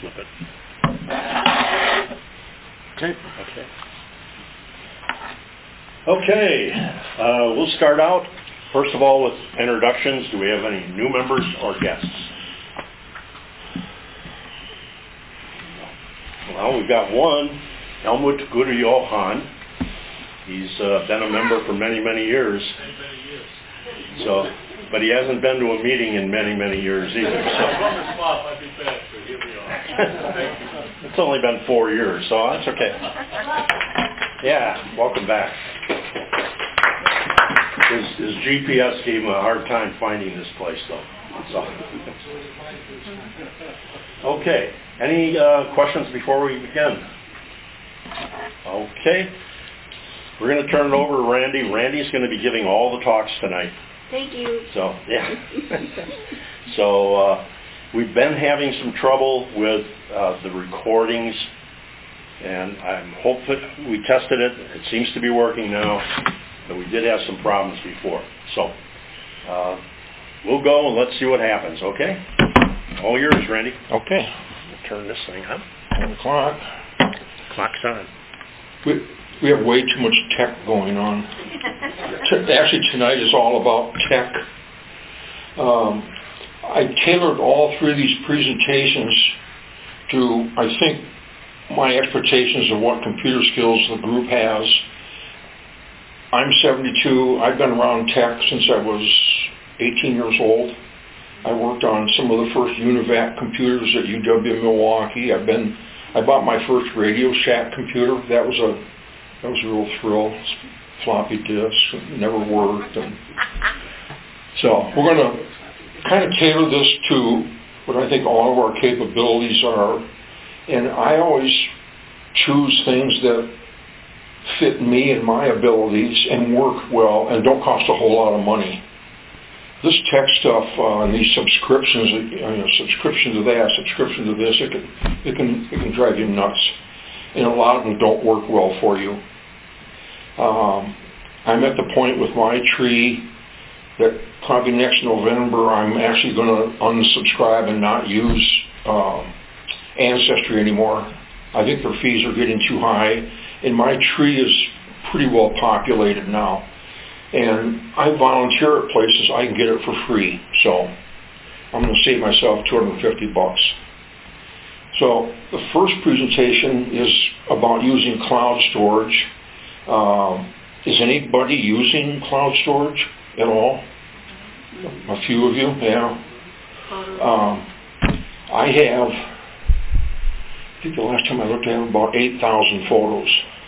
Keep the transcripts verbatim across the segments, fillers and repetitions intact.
flip it. Okay. Okay. Okay. Uh, we'll start out, first of all, with introductions. Do we have any new members or guests? Well, we've got one, Helmut Guru-Johan. He's uh, been a member for many, many years. So, but he hasn't been to a meeting in many, many years either. So. It's only been four years, so that's okay. Yeah, welcome back. His, his G P S gave him a hard time finding this place, though. So. Okay. Any uh, questions before we begin? Okay. We're going to turn it over to Randy. Randy's going to be giving all the talks tonight. Thank you. So, yeah. so, uh, we've been having some trouble with uh, the recordings, and I'm hopeful we tested it. It seems to be working now, but we did have some problems before. So, uh, we'll go and let's see what happens, okay? All yours, Randy. Okay. We'll turn this thing on. One o'clock. Clock's on. We, we have way too much tech going on. Actually, tonight is all about tech. Um, I tailored all three of these presentations to, I think, my expectations of what computer skills the group has. I'm seventy-two. I've been around tech since I was eighteen years old. I worked on some of the first Univac computers at U W Milwaukee. I've been, I bought my first Radio Shack computer. That was a, that was a real thrill. Floppy disk, never worked. And so we're going to kind of tailor this to what I think all of our capabilities are. And I always choose things that fit me and my abilities and work well and don't cost a whole lot of money. This tech stuff uh, and these subscriptions, you know, subscription to that, subscription to this, it can, it can, it can drive you nuts. And a lot of them don't work well for you. Um, I'm at the point with my tree that probably next November I'm actually going to unsubscribe and not use um, Ancestry anymore. I think their fees are getting too high, and my tree is pretty well populated now. And I volunteer at places I can get it for free, so I'm going to save myself two hundred fifty bucks. So the first presentation is about using cloud storage. Um, is anybody using cloud storage at all? A few of you, yeah. Um, I have, I think the last time I looked, I have about eight thousand photos.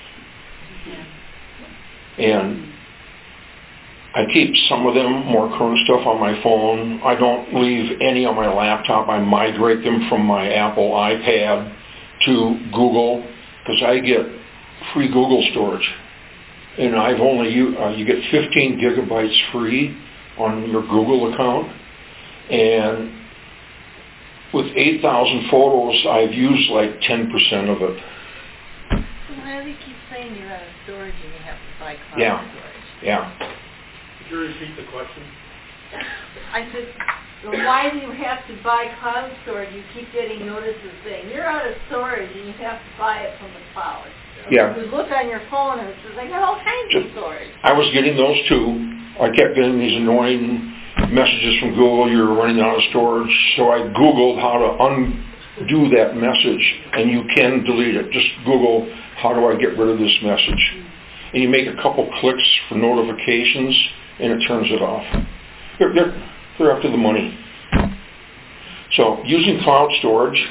And I keep some of them, more current stuff, on my phone. I don't leave any on my laptop. I migrate them from my Apple iPad to Google because I get free Google storage. And I've only, you, uh, you get fifteen gigabytes free on your Google account. And with eight thousand photos, I've used like ten percent of it. So why do you keep saying you're out of storage and you have to buy cloud yeah. storage? Yeah. Could you repeat the question? I said, well, why do you have to buy cloud storage? You keep getting notices saying you're out of storage and you have to buy it from the cloud. Yeah. You look on your phone and it says, I got all kinds Just, of storage. I was getting those too. I kept getting these annoying messages from Google, you're running out of storage. So I Googled how to undo that message, and you can delete it. Just Google, how do I get rid of this message? And you make a couple clicks for notifications, and it turns it off. They're, they're, they're after the money. So using cloud storage,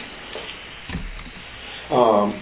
um,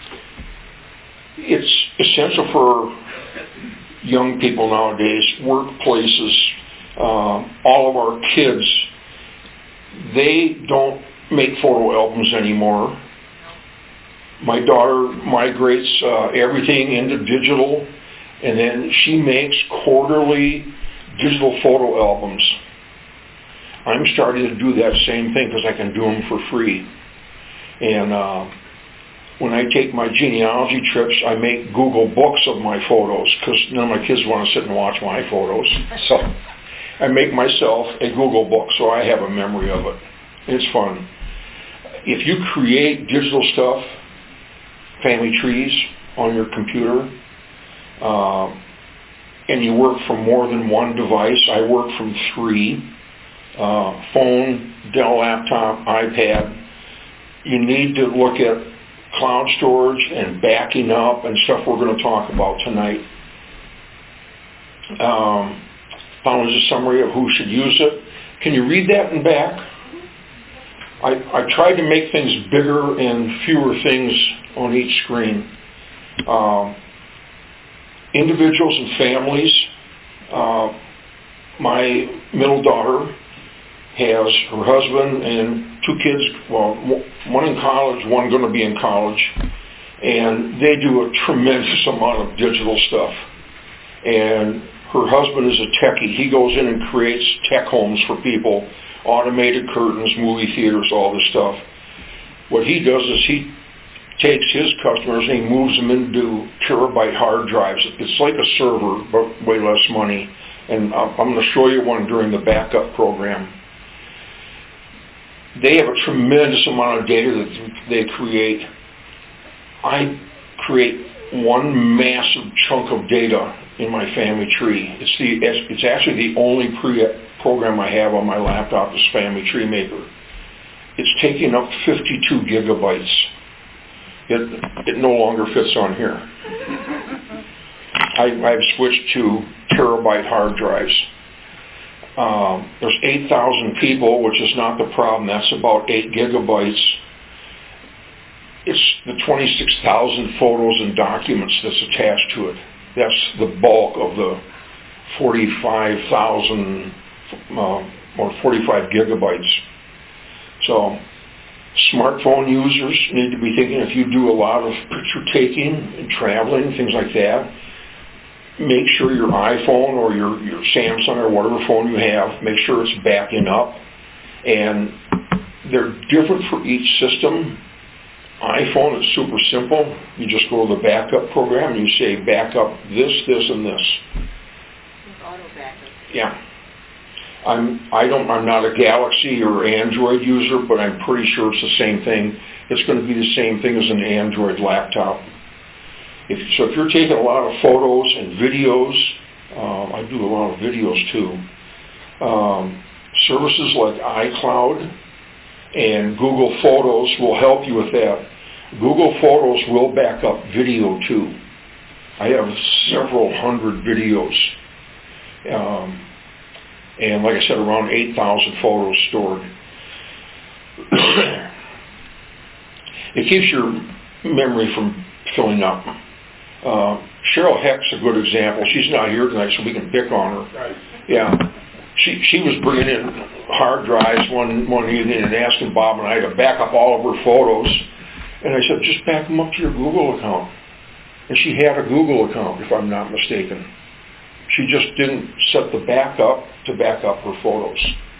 it's essential for young people nowadays, workplaces, um, all of our kids. They don't make photo albums anymore. My daughter migrates uh, everything into digital, and then she makes quarterly digital photo albums. I'm starting to do that same thing because I can do them for free. And uh, when I take my genealogy trips, I make Google books of my photos because none of my kids want to sit and watch my photos. So I make myself a Google book so I have a memory of it. It's fun. if you create digital stuff, family trees on your computer, uh, and you work from more than one device, I work from three, uh, phone, Dell laptop, iPad, you need to look at cloud storage and backing up and stuff we're going to talk about tonight. Um, found as a summary of who should use it. Can you read that in back? I, I tried to make things bigger and fewer things on each screen. Um, individuals and families. Uh, my middle daughter has her husband and two kids, well, one in college, one going to be in college, and they do a tremendous amount of digital stuff. And her husband is a techie. He goes in and creates tech homes for people, automated curtains, movie theaters, all this stuff. What he does is he takes his customers and he moves them into terabyte hard drives. It's like a server, but way less money. And I'm going to show you one during the backup program. They have a tremendous amount of data that they create. I create one massive chunk of data in my family tree. It's the it's actually the only pre program I have on my laptop is Family Tree Maker. It's taking up fifty-two gigabytes. It it no longer fits on here. I, I've switched to terabyte hard drives. Um, there's eight thousand people, which is not the problem. That's about eight gigabytes. It's the twenty-six thousand photos and documents that's attached to it. That's the bulk of the forty-five thousand uh, or forty-five gigabytes. So smartphone users need to be thinking, if you do a lot of picture taking and traveling, things like that, make sure your iPhone or your, your Samsung or whatever phone you have, make sure it's backing up. And they're different for each system. iPhone is super simple. You just go to the backup program and you say backup this, this, and this. Auto backup. Yeah. I'm I don't I'm not a Galaxy or Android user, but I'm pretty sure it's the same thing. It's going to be the same thing as an Android laptop. If, so if you're taking a lot of photos and videos, uh, I do a lot of videos too. Um, services like iCloud and Google Photos will help you with that. Google Photos will back up video too. I have several hundred videos. Um, and like I said, around eight thousand photos stored. It keeps your memory from filling up. Uh, Cheryl Heck's a good example. She's not here tonight, so we can pick on her. Right. Yeah. She she was bringing in hard drives one, one evening and asking Bob and I to back up all of her photos. And I said, just back them up to your Google account. And she had a Google account, if I'm not mistaken. She just didn't set the backup to back up her photos.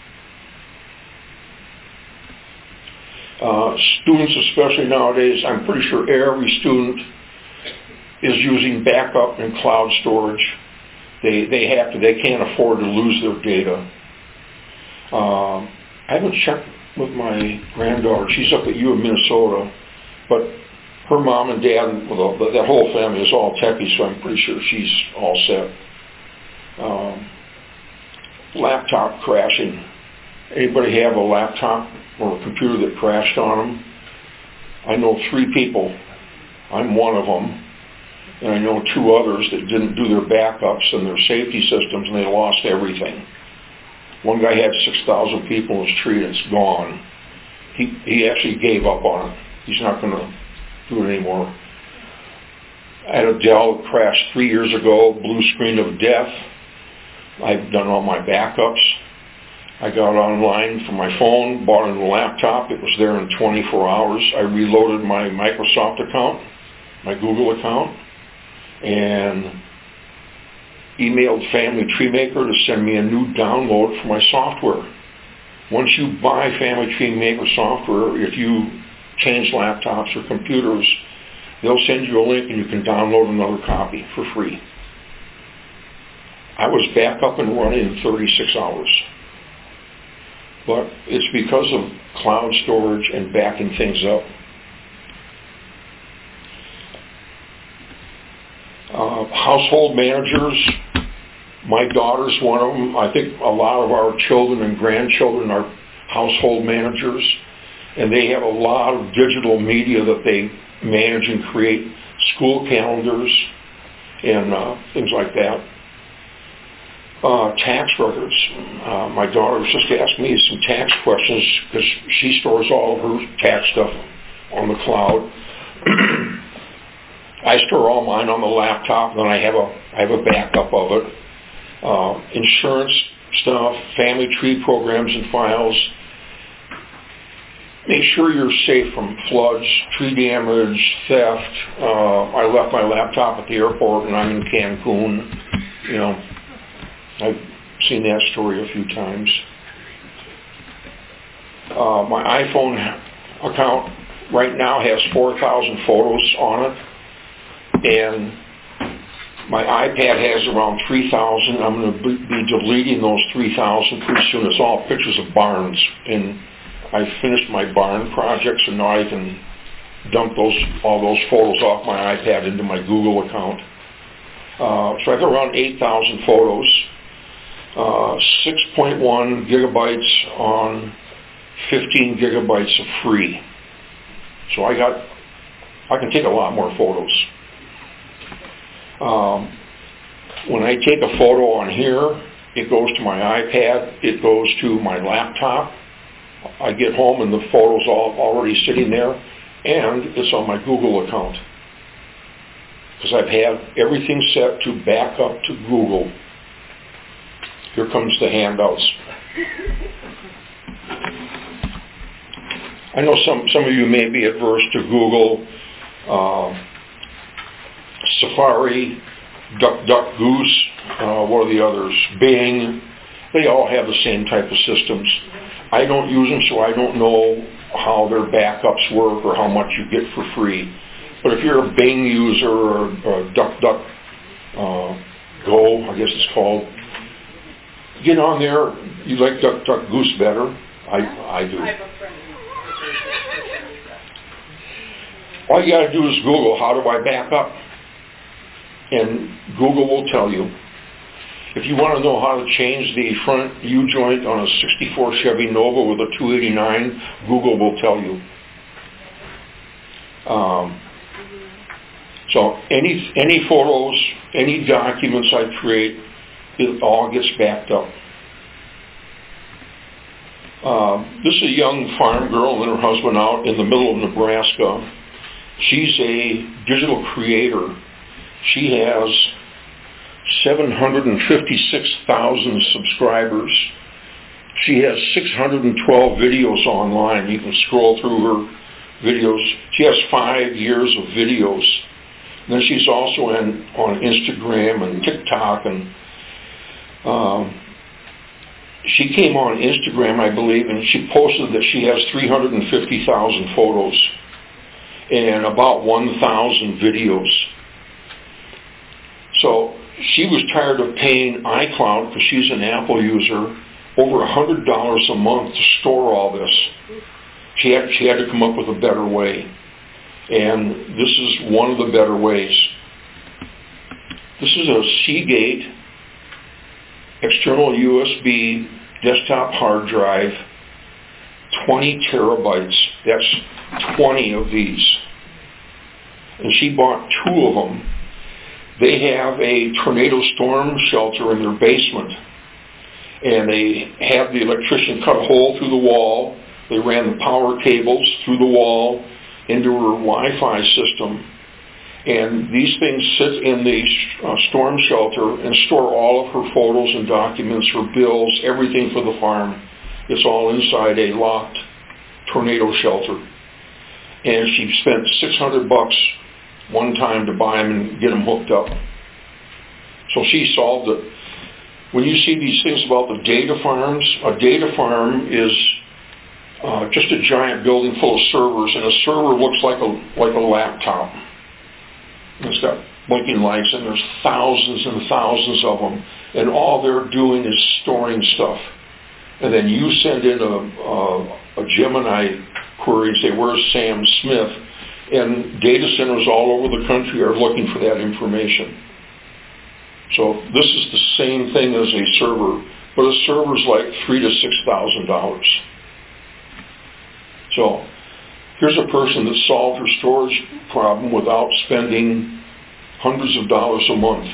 Uh, students, especially nowadays, I'm pretty sure every student is using backup and cloud storage. They they have to. They can't afford to lose their data. Um, I haven't checked with my granddaughter. She's up at U of Minnesota, but her mom and dad, well, that whole family is all techie, so I'm pretty sure she's all set. Um, laptop crashing. Anybody have a laptop or a computer that crashed on them? I know three people. I'm one of them. And I know two others that didn't do their backups and their safety systems, and they lost everything. One guy had six thousand people in his tree, and it's gone. He he actually gave up on it. He's not going to do it anymore. I had a Dell that crashed three years ago, blue screen of death. I've done all my backups. I got online from my phone, bought a new laptop. It was there in twenty-four hours. I reloaded my Microsoft account, my Google account, and emailed Family Tree Maker to send me a new download for my software. Once you buy Family Tree Maker software, if you change laptops or computers, they'll send you a link and you can download another copy for free. I was back up and running in thirty-six hours. but it's because of cloud storage and backing things up. Uh, household managers, my daughter's one of them. I think a lot of our children and grandchildren are household managers, and they have a lot of digital media that they manage and create, school calendars and uh, things like that. Uh, tax records. Uh, my daughter just asked me some tax questions because she stores all of her tax stuff on the cloud. I store all mine on the laptop, and then I have a I have a backup of it. Uh, insurance stuff, family tree programs and files. Make sure you're safe from floods, tree damage, theft. Uh, I left my laptop at the airport, and I'm in Cancun. You know, I've seen that story a few times. Uh, my iPhone account right now has four thousand photos on it. And my iPad has around three thousand. I'm going to be deleting those three thousand pretty soon. It's all pictures of barns. And I finished my barn project, so now I can dump those all those photos off my iPad into my Google account. Uh, so I have around eight thousand photos. Uh, six point one gigabytes on fifteen gigabytes of free. So I got, I can take a lot more photos. Um, when I take a photo on here, it goes to my iPad, it goes to my laptop. I get home and the photo's all already sitting there, and it's on my Google account. Because I've had everything set to back up to Google. Here comes the handouts. I know some, some of you may be adverse to Google. Uh, Safari, DuckDuckGoose, uh, what are the others? Bing. They all have the same type of systems. I don't use them, so I don't know how their backups work or how much you get for free. But if you're a Bing user or, or DuckDuck uh, Go, I guess it's called, get on there. You like DuckDuckGoose better? I, I do. All you got to do is Google, how do I back up? And Google will tell you. If you want to know how to change the front U-joint on a sixty-four Chevy Nova with a two eighty-nine, Google will tell you. Um, so any any photos, any documents I create, it all gets backed up. Um, this is a young farm girl and her husband out in the middle of Nebraska. She's a digital creator. She has seven hundred fifty-six thousand subscribers. She has six hundred twelve videos online. You can scroll through her videos. She has five years of videos. And then she's also in, on Instagram and TikTok. And um, she came on Instagram, I believe, and she posted that she has three hundred fifty thousand photos and about one thousand videos. So she was tired of paying iCloud, because she's an Apple user, over one hundred dollars a month to store all this. She had, she had to come up with a better way. And this is one of the better ways. This is a Seagate external U S B desktop hard drive, twenty terabytes. That's twenty of these. And she bought two of them. They have a tornado storm shelter in their basement. And they have the electrician cut a hole through the wall. They ran the power cables through the wall into her Wi-Fi system. And these things sit in the uh, storm shelter and store all of her photos and documents, her bills, everything for the farm. It's all inside a locked tornado shelter. And she spent six hundred bucks one time to buy them and get them hooked up. So she solved it. When you see these things about the data farms, a data farm is uh, just a giant building full of servers, and a server looks like a like a laptop. And it's got blinking lights, and there's thousands and thousands of them, and all they're doing is storing stuff. and then you send in a, a, a Gemini query and say, where's Sam Smith? And data centers all over the country are looking for that information. So this is the same thing as a server, but a server's like three to six thousand dollars. So here's a person that solved her storage problem without spending hundreds of dollars a month.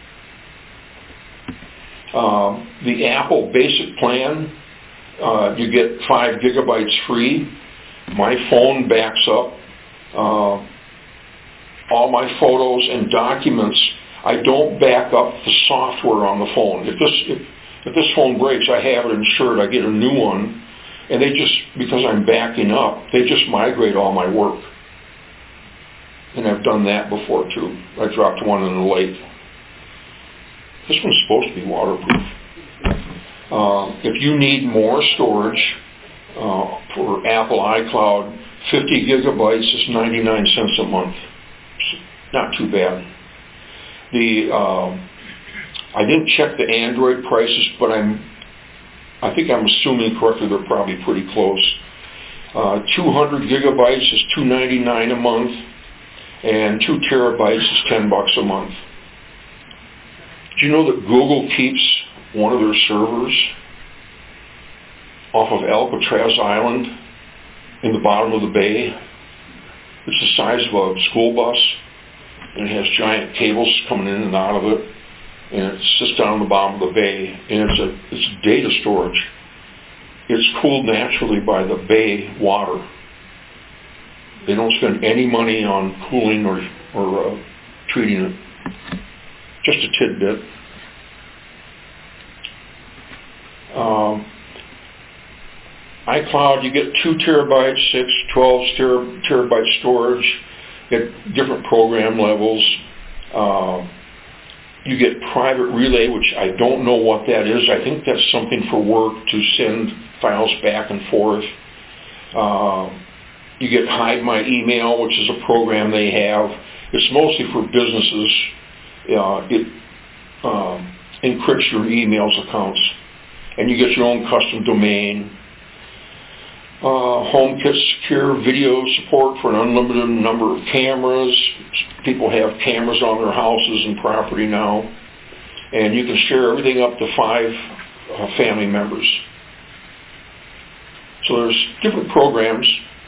Um, the Apple basic plan, uh, you get five gigabytes free. My phone backs up uh, all my photos and documents. I don't back up the software on the phone. If this if, if this phone breaks, I have it insured. I get a new one, and they just, because I'm backing up, they just migrate all my work. And I've done that before too. I dropped one in the lake. This one's supposed to be waterproof. Uh, if you need more storage uh, for Apple iCloud, fifty gigabytes is ninety-nine cents a month. It's not too bad. The uh, I didn't check the Android prices, but I'm I think I'm assuming correctly they're probably pretty close. Uh, two hundred gigabytes is two ninety-nine a month, and two terabytes is ten bucks a month. Do you know that Google keeps one of their servers off of Alcatraz Island in the bottom of the bay? It's the size of a school bus, and it has giant cables coming in and out of it, and it sits down on the bottom of the bay, and it's a it's data storage. It's cooled naturally by the bay water. They don't spend any money on cooling or or uh, treating it. Just a tidbit. Um, iCloud, you get two terabytes, six, twelve ter- terabyte storage at different program levels. Uh, you get private relay, which I don't know what that is. I think that's something for work to send files back and forth. Uh, you get Hide My Email, which is a program they have. It's mostly for businesses. Uh, it um, encrypts your emails accounts, and you get your own custom domain. Uh, HomeKit secure video support for an unlimited number of cameras. People have cameras on their houses and property now, and you can share everything up to five uh, family members. So there's different programs.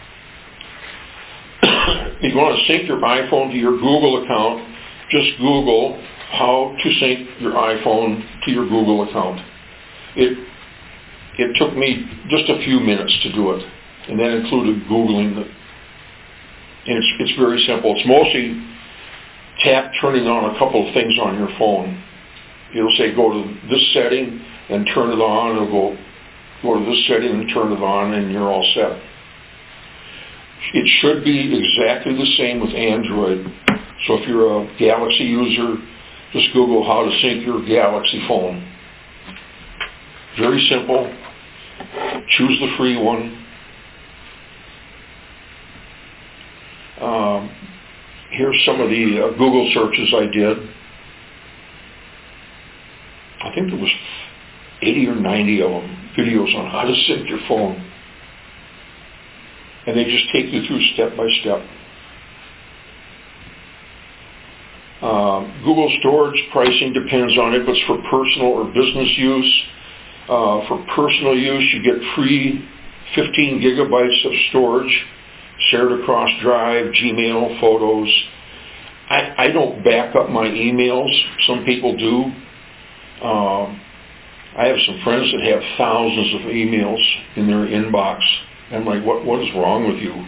If you want to sync your iPhone to your Google account, just Google how to sync your iPhone to your Google account. It it took me just a few minutes to do it, and that included Googling it. And it's, it's very simple. It's mostly tap turning on a couple of things on your phone. It'll say go to this setting and turn it on. It'll go, go to this setting and turn it on, and you're all set. It should be exactly the same with Android. So if you're a Galaxy user, just Google how to sync your Galaxy phone. Very simple. Choose the free one. Um, here's some of the uh, Google searches I did. I think there was eighty or ninety of them, videos on how to sync your phone. And they just take you through step by step. Uh, Google storage pricing depends on it, but it's for personal or business use. Uh, for personal use, you get free fifteen gigabytes of storage shared across Drive, Gmail, Photos. I, I don't back up my emails. Some people do. Um, I have some friends that have thousands of emails in their inbox. I'm like, what what is wrong with you?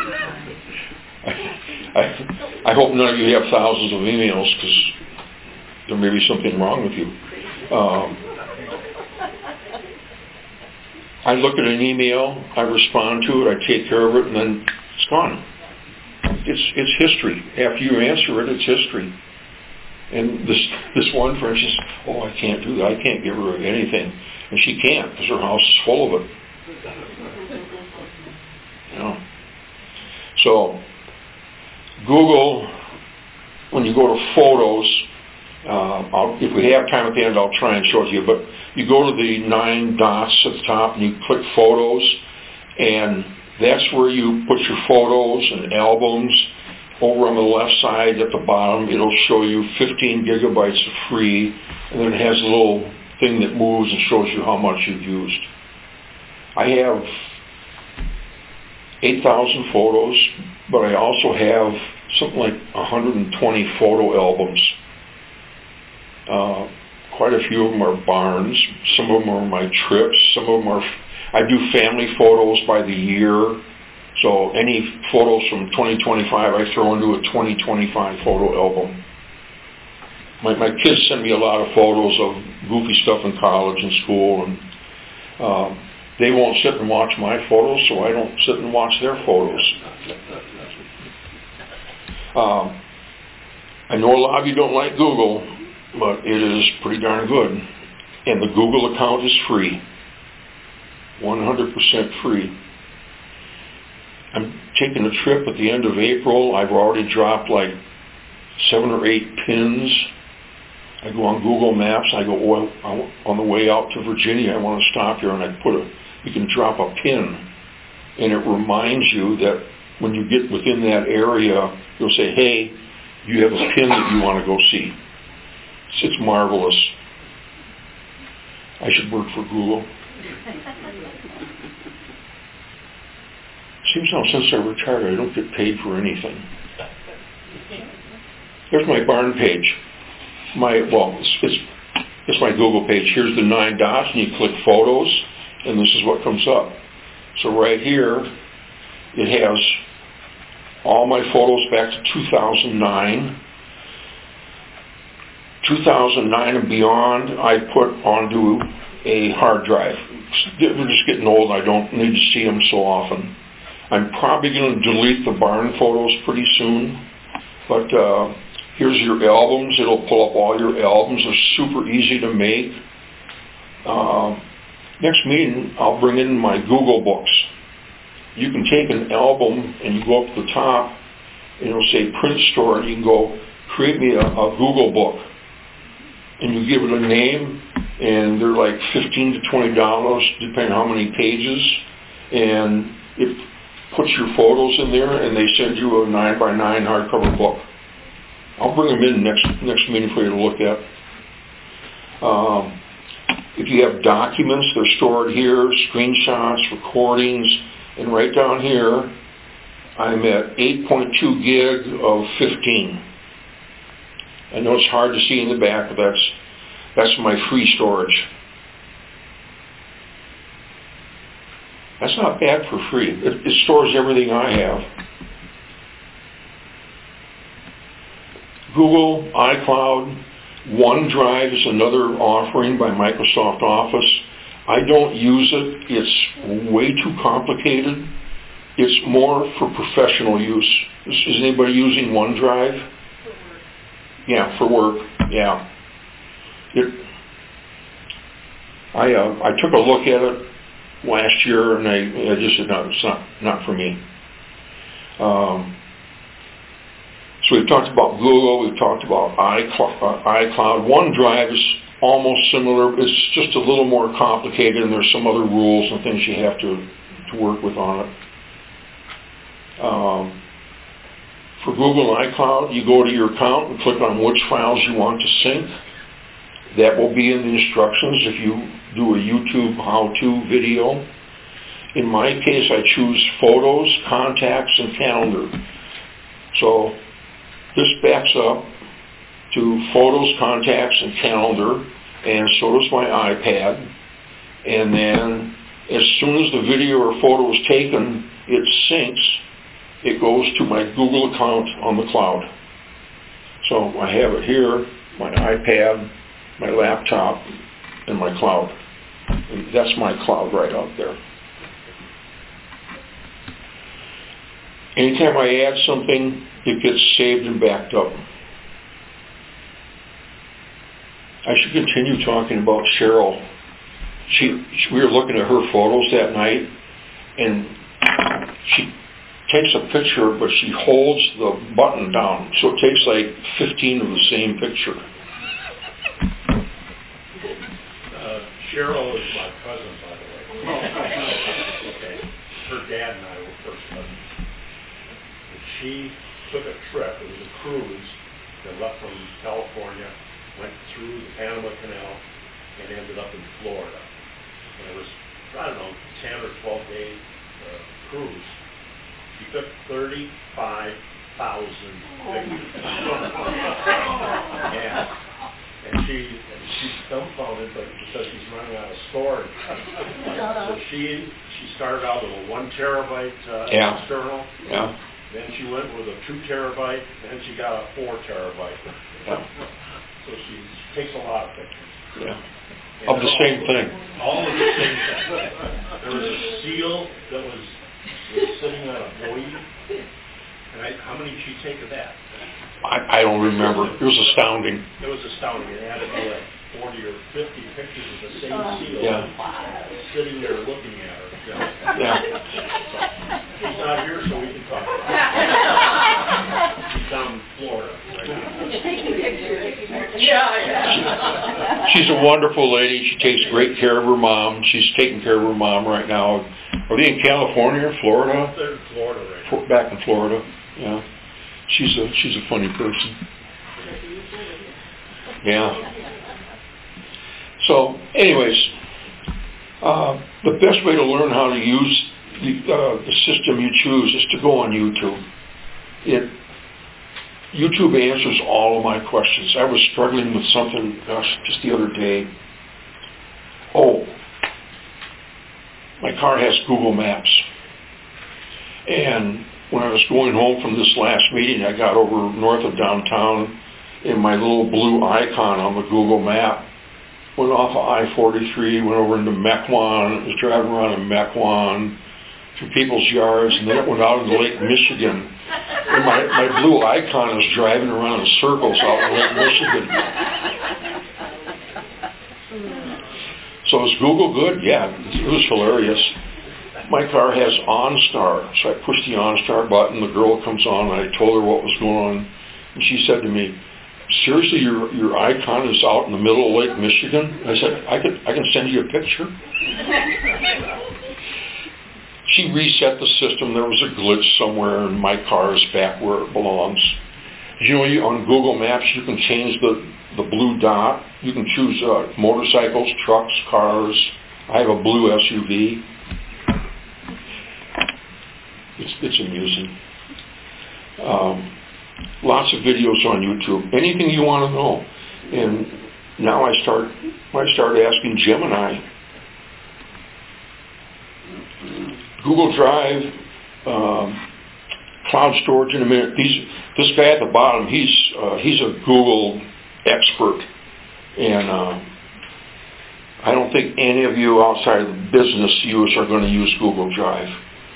I, I, I hope none of you have thousands of emails, because there may be something wrong with you. Um, I look at an email, I respond to it, I take care of it, and then it's gone. It's it's history. After you answer it, it's history. And this this one, for instance, oh, I can't do that. I can't give her anything. And she can't, because her house is full of it. You know? So, Google, when you go to Photos, Uh, I'll, if we have time at the end, I'll try and show it to you. But you go to the nine dots at the top and you click photos, and that's where you put your photos and albums. Over on the left side at the bottom, it'll show you fifteen gigabytes of free, and then it has a little thing that moves and shows you how much you've used. I have eight thousand photos, but I also have something like one hundred twenty photo albums. Uh, quite a few of them are barns. Some of them are my trips. Some of them are, I do family photos by the year. So any photos from twenty twenty-five, I throw into a twenty twenty-five photo album. My, my kids send me a lot of photos of goofy stuff in college and school, and uh, they won't sit and watch my photos, so I don't sit and watch their photos. Um, I know a lot of you don't like Google, but it is pretty darn good. And the Google account is free. one hundred percent free. I'm taking a trip at the end of April. I've already dropped like seven or eight pins. I go on Google Maps. I go, well, on the way out to Virginia, I want to stop here, and I put a, you can drop a pin, and it reminds you that when you get within that area, you'll say, hey, you have a pin that you want to go see. It's, it's marvelous. I should work for Google. Seems now since I retired, I don't get paid for anything. There's my barn page. My well, it's, it's it's my Google page. Here's the nine dots, and you click photos, and this is what comes up. So right here, it has all my photos back to two thousand nine. two thousand nine and beyond, I put onto a hard drive. They're just getting old. I don't need to see them so often. I'm probably going to delete the barn photos pretty soon, but uh, here's your albums. It'll pull up all your albums. They're super easy to make. Uh, next meeting, I'll bring in my Google Books. You can take an album and you go up to the top, and it'll say print store, and you can go create me a, a Google book, and you give it a name, and they're like fifteen to twenty dollars depending on how many pages, and it puts your photos in there, and they send you a nine by nine hardcover book. I'll bring them in next next meeting for you to look at. Um, if you have documents, they're stored here, screenshots, recordings, and right down here, I'm at eight point two gig of fifteen. I know it's hard to see in the back, but that's that's my free storage. That's not bad for free. It, it stores everything I have. Google, iCloud, OneDrive is another offering by Microsoft Office. I don't use it. It's way too complicated. It's more for professional use. Is, is anybody using OneDrive? Yeah, for work. Yeah. It, I uh, I took a look at it last year, and I, I just said, no, it's not, not for me. Um, so we've talked about Google, we've talked about iCloud. Uh, iCloud. OneDrive is almost similar. It's just a little more complicated, and there's some other rules and things you have to, to work with on it. Um, for Google and iCloud, you go to your account and click on which files you want to sync. That will be in the instructions if you do a YouTube how-to video. In my case, I choose photos, contacts, and calendar. So this backs up to photos, contacts, and calendar, and so does my iPad. And then as soon as the video or photo is taken, it syncs. It goes to my Google account on the cloud. So I have it here, my iPad, my laptop, and my cloud. And that's my cloud right out there. Anytime I add something, it gets saved and backed up. I should continue talking about Cheryl. She, she, we were looking at her photos that night, and she takes a picture, but she holds the button down, so it takes like fifteen of the same picture. Cheryl is my cousin, by the way. Okay. Her dad and I were first cousins. And she took a trip. It was a cruise that left from California, went through the Panama Canal, and ended up in Florida. And it was, I don't know, ten or twelve day uh, cruise. She took thirty-five thousand pictures. and, and she she's dumbfounded, but because she's running out of storage. So she she started out with a one terabyte uh, yeah. external. Yeah. Then she went with a two terabyte. Then she got a four terabyte. Yeah. So she, she takes a lot of pictures. Yeah. And Of the all, same thing. All of the same thing. There was a seal that was, was sitting on a buoy. And I, how many did she take of that? I, I don't remember. It was astounding. It was astounding. It had to be like forty or fifty pictures of the same seal Yeah. sitting there looking at her. You know? Yeah. So, she's not here, so we can talk about it. She's down in Florida right now. Yeah, yeah. She's a wonderful lady. She takes great care of her mom. She's taking care of her mom right now. Are they in California or Florida? They're in Florida right now. Back in Florida. Yeah. She's a she's a funny person. Yeah. So, anyways, uh, the best way to learn how to use the, uh, the system you choose is to go on YouTube. It YouTube answers all of my questions. I was struggling with something, gosh, just the other day. Oh, my car has Google Maps. And when I was going home from this last meeting, I got over north of downtown, and my little blue icon on the Google map went off of I forty-three, went over into Mequon. It was driving around in Mequon, through people's yards, and then it went out into Lake Michigan. And my, my blue icon is driving around in circles out in Lake Michigan. So is Google good? Yeah, it was hilarious. My car has OnStar, so I pushed the OnStar button. The girl comes on, and I told her what was going on, and she said to me, "Seriously, your your icon is out in the middle of Lake Michigan?" I said, "I could I can send you a picture." She reset the system. There was a glitch somewhere, and my car is back where it belongs. You know, you, on Google Maps, you can change the, the blue dot. You can choose uh, motorcycles, trucks, cars. I have a blue S U V. It's, it's amusing. Um, lots of videos on YouTube. Anything you want to know. And now I start I start asking Gemini. Google Drive, um, cloud storage in a minute. These, this guy at the bottom, he's uh, he's a Google expert, and uh, I don't think any of you outside of the business use are going to use Google Drive.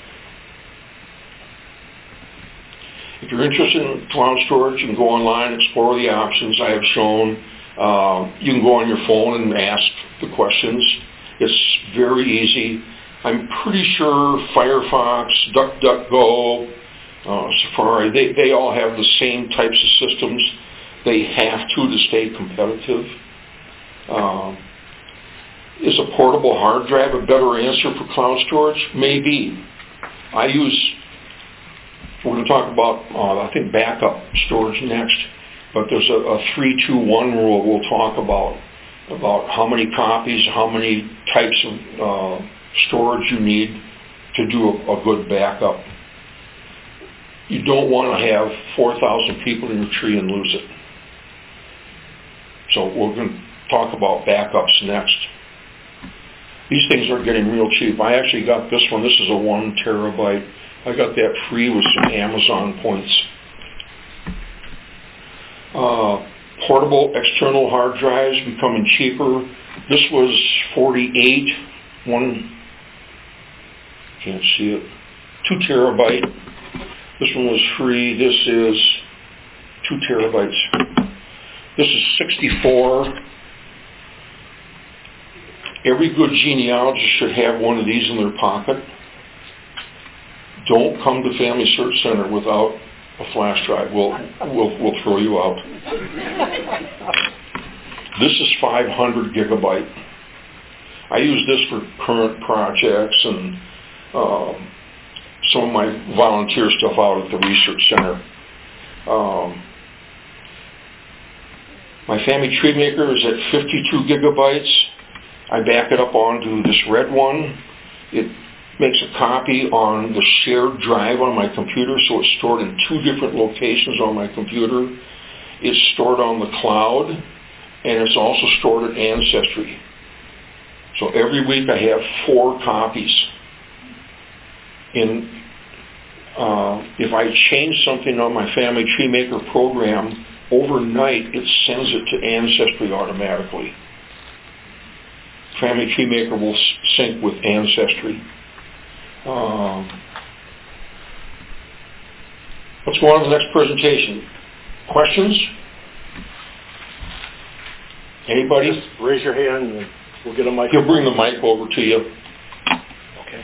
If you're interested in cloud storage, you can go online, explore the options I have shown. Uh, you can go on your phone and ask the questions. It's very easy. I'm pretty sure Firefox, DuckDuckGo, uh, Safari, they, they all have the same types of systems. They have to to stay competitive. Uh, is a portable hard drive a better answer for cloud storage? Maybe. I use, we're going to talk about, uh, I think, backup storage next, but there's a, a three two one rule we'll talk about, about how many copies, how many types of uh, storage you need to do a, a good backup. You don't want to have four thousand people in your tree and lose it. So we're going to talk about backups next. These things are getting real cheap. I actually got this one. This is a one terabyte. I got that free with some Amazon points. Uh, portable external hard drives becoming cheaper. This was forty-eight. One, can't see it. Two terabyte. This one was free. This is two terabytes. This is sixty-four. Every good genealogist should have one of these in their pocket. Don't come to Family Search Center without a flash drive. We'll, we'll, we'll throw you out. This is five hundred gigabyte. I use this for current projects and um, some of my volunteer stuff out at the research center. Um, my Family Tree Maker is at fifty-two gigabytes. I back it up onto this red one. It makes a copy on the shared drive on my computer, so it's stored in two different locations on my computer. It's stored on the cloud, and it's also stored at Ancestry. So every week I have four copies. In, uh, if I change something on my Family Tree Maker program, overnight it sends it to Ancestry automatically. Family Tree Maker will sync with Ancestry. Um, let's go on to the next presentation. Questions? Anybody? Just raise your hand and we'll get a mic. He'll bring the mic over to you. Okay.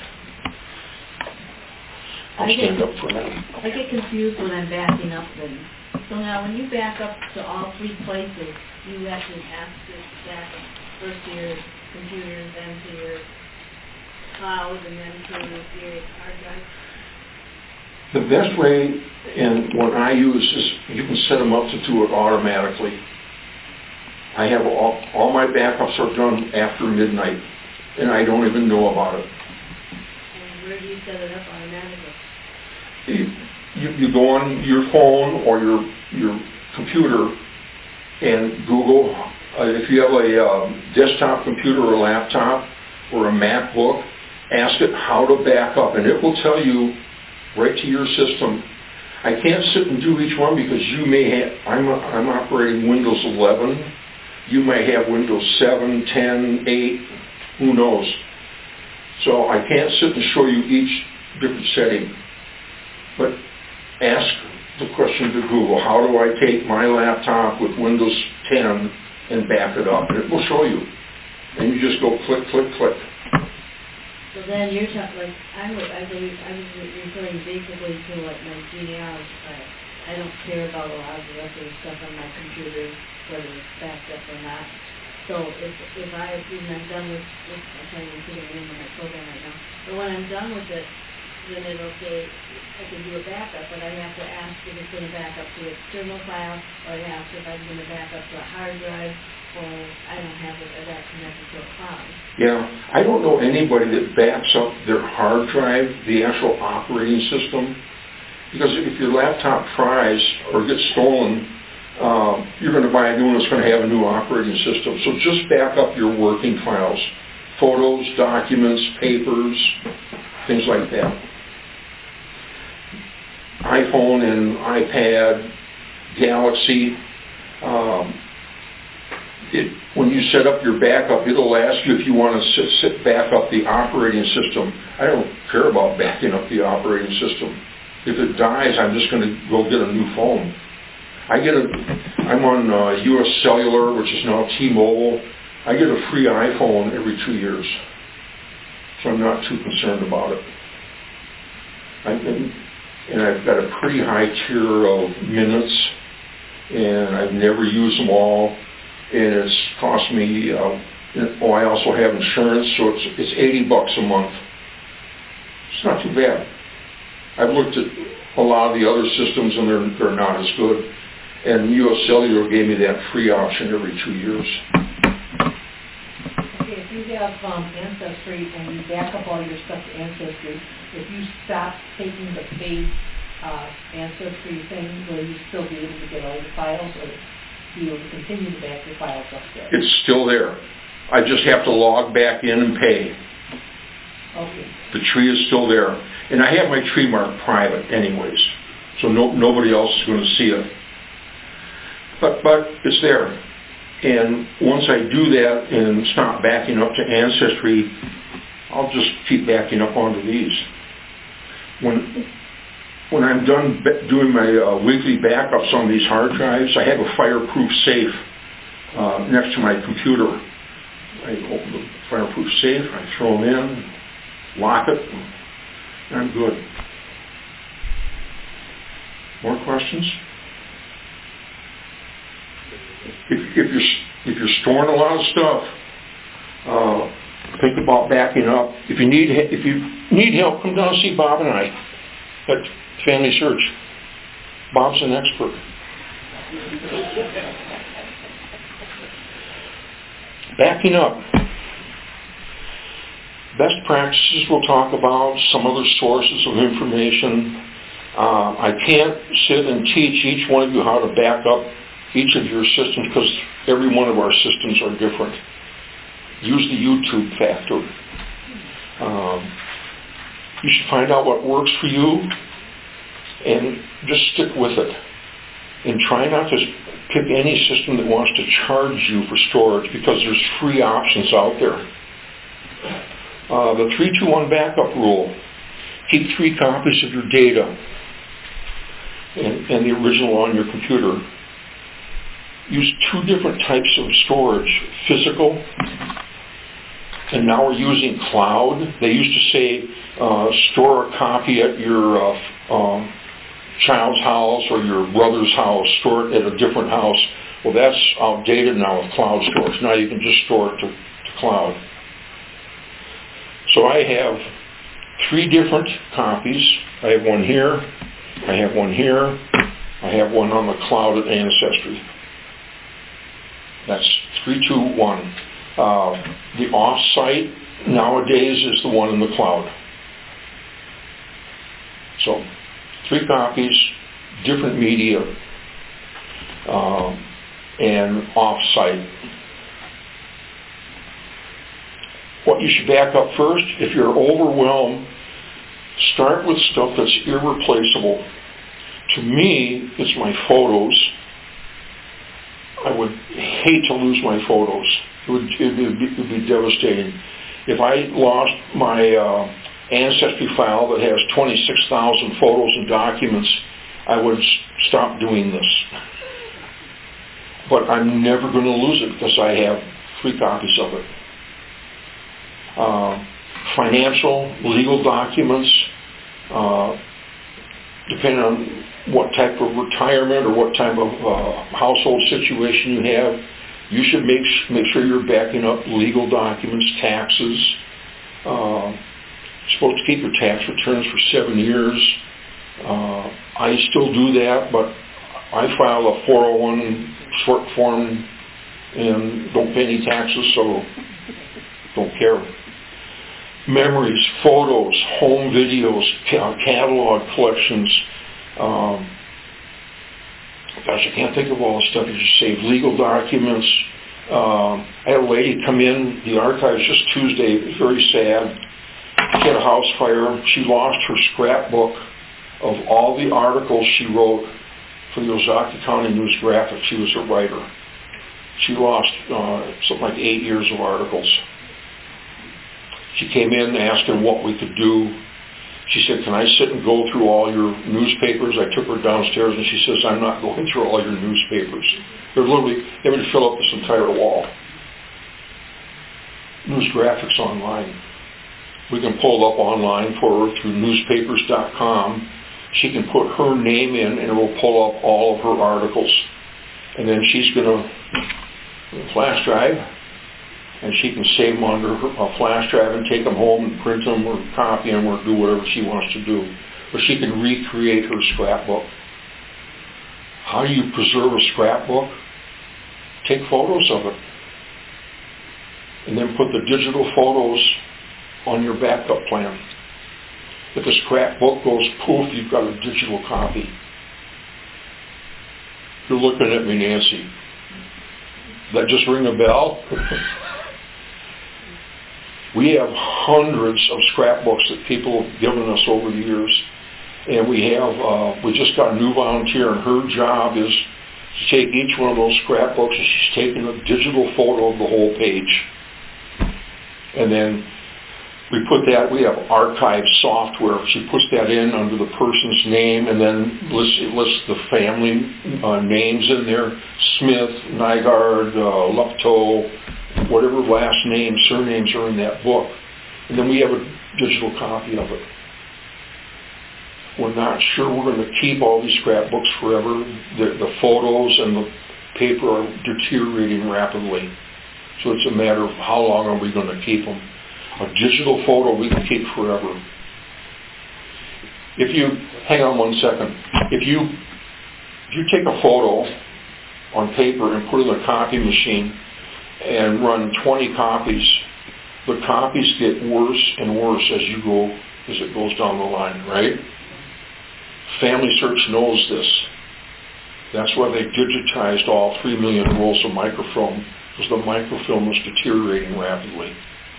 I'll I stand get- up for a minute. I get confused when I'm backing up things. So now when you back up to all three places, you actually have to back up first to your computer, then to your cloud, and then to your hard drive. The best way, and what I use, is you can set them up to do it automatically. I have all, all my backups are done after midnight, and I don't even know about it. And where do you set it up automatically? You, you, you go on your phone or your your computer and Google. Uh, if you have a um, desktop computer or a laptop or a MacBook, ask it how to back up, and it will tell you right to your system. I can't sit and do each one because you may have, I'm, I'm operating Windows eleven. You may have Windows seven, ten, eight, who knows. So I can't sit and show you each different setting. But ask the question to Google, how do I take my laptop with Windows ten and back it up? And it will show you. And you just go click, click, click. So then you're talking, like, I was, I believe, I was referring basically to like my genealogy file. I don't care about a lot of the rest of the stuff on my computer, whether it's backed up or not. So if if I, when I'm done with, with I'm trying to put the name of my program right now, but when I'm done with it, then it'll say I can do a backup, but I have to ask if it's going to back up to an external file, or I ask if I'm going to back up to a hard drive, or I don't have it, or that connected to a cloud. Yeah, I don't know anybody that backs up their hard drive, the actual operating system, because if your laptop fries or gets stolen, uh, you're going to buy a new one that's going to have a new operating system. So just back up your working files, photos, documents, papers, things like that. iPhone and iPad, Galaxy. Um, it, when you set up your backup, it'll ask you if you want to sit, sit back up the operating system. I don't care about backing up the operating system. If it dies, I'm just going to go get a new phone. I get a, I'm on uh, U S Cellular, which is now T-Mobile. I get a free iPhone every two years. So I'm not too concerned about it. I've been, and I've got a pretty high tier of minutes, and I've never used them all, and it's cost me, uh, oh, I also have insurance, so it's, it's eighty bucks a month. It's not too bad. I've looked at a lot of the other systems, and they're, they're not as good, and U S Cellular gave me that free option every two years. If you have um, Ancestry and you back up all your stuff to Ancestry, if you stop taking the base uh, Ancestry thing, will you still be able to get all your files, or be able to continue to back your files up there? It's still there. I just have to log back in and pay. Okay. The tree is still there. And I have my tree marked private anyways, so no, nobody else is going to see it. But, but it's there. And once I do that and stop backing up to Ancestry, I'll just keep backing up onto these. When when I'm done be- doing my uh, weekly backups on these hard drives, I have a fireproof safe uh, next to my computer. I open the fireproof safe, I throw them in, lock it, and I'm good. More questions? If, if you're if you're storing a lot of stuff, uh, think about backing up. If you need if you need help, come down and see Bob and I at Family Search. Bob's an expert. Backing up. Best practices we'll talk about, some other sources of information. Uh, I can't sit and teach each one of you how to back up each of your systems because every one of our systems are different. Use the YouTube factor. Um, you should find out what works for you and just stick with it. And try not to pick any system that wants to charge you for storage because there's free options out there. Uh, the three two one backup rule. Keep three copies of your data and, and the original on your computer. Use two different types of storage, physical, and now we're using cloud. They used to say uh, store a copy at your uh, um, child's house or your brother's house, store it at a different house. Well, that's outdated now with cloud storage. Now you can just store it to, to cloud. So I have three different copies. I have one here, I have one here, I have one on the cloud at Ancestry. That's three two one. Uh, the off-site nowadays is the one in the cloud. So, three copies, different media, uh, and off-site. What you should back up first, if you're overwhelmed, start with stuff that's irreplaceable. To me, it's my photos. I would hate to lose my photos. It would, it would, be, it would be devastating. If I lost my uh, Ancestry file that has twenty-six thousand photos and documents, I would stop doing this. But I'm never going to lose it because I have three copies of it. Uh, financial, legal documents, uh, depending on what type of retirement or what type of uh, household situation you have, you should make make sure you're backing up legal documents, taxes. Uh, you're supposed to keep your tax returns for seven years. Uh, I still do that, but I file a four oh one short form and don't pay any taxes, so don't care. Memories, photos, home videos, catalog collections. Um, gosh, I can't think of all the stuff you just saved. Legal documents. Um, I had a lady come in the archives just Tuesday. It was very sad. She had a house fire. She lost her scrapbook of all the articles she wrote for the Ozaukee County News Graphic. She was a writer. She lost uh, something like eight years of articles. She came in asking what we could do. She said, can I sit and go through all your newspapers? I took her downstairs and she says, I'm not going through all your newspapers. They're literally, they would fill up this entire wall. News Graphics Online. We can pull it up online for her through newspapers dot com. She can put her name in and it will pull up all of her articles. And then she's going to flash drive, and she can save them onto a flash drive and take them home and print them or copy them or do whatever she wants to do. Or she can recreate her scrapbook. How do you preserve a scrapbook? Take photos of it. And then put the digital photos on your backup plan. If the scrapbook goes poof, you've got a digital copy. You're looking at me, Nancy. That just ring a bell? We have hundreds of scrapbooks that people have given us over the years. And we have, uh, we just got a new volunteer, and her job is to take each one of those scrapbooks, and she's taking a digital photo of the whole page. And then we put that, we have archive software. She puts that in under the person's name and then lists, lists the family uh, names in there. Smith, Nygaard, uh, Lupto, whatever last names, surnames are in that book. And then we have a digital copy of it. We're not sure we're going to keep all these scrapbooks forever. The, the photos and the paper are deteriorating rapidly. So it's a matter of how long are we going to keep them. A digital photo we can keep forever. If you, hang on one second, if you, if you take a photo on paper and put it in a copy machine and run twenty copies, the copies get worse and worse as you go, as it goes down the line, right? Family Search knows this. That's why they digitized all three million rolls of microfilm, because the microfilm was deteriorating rapidly.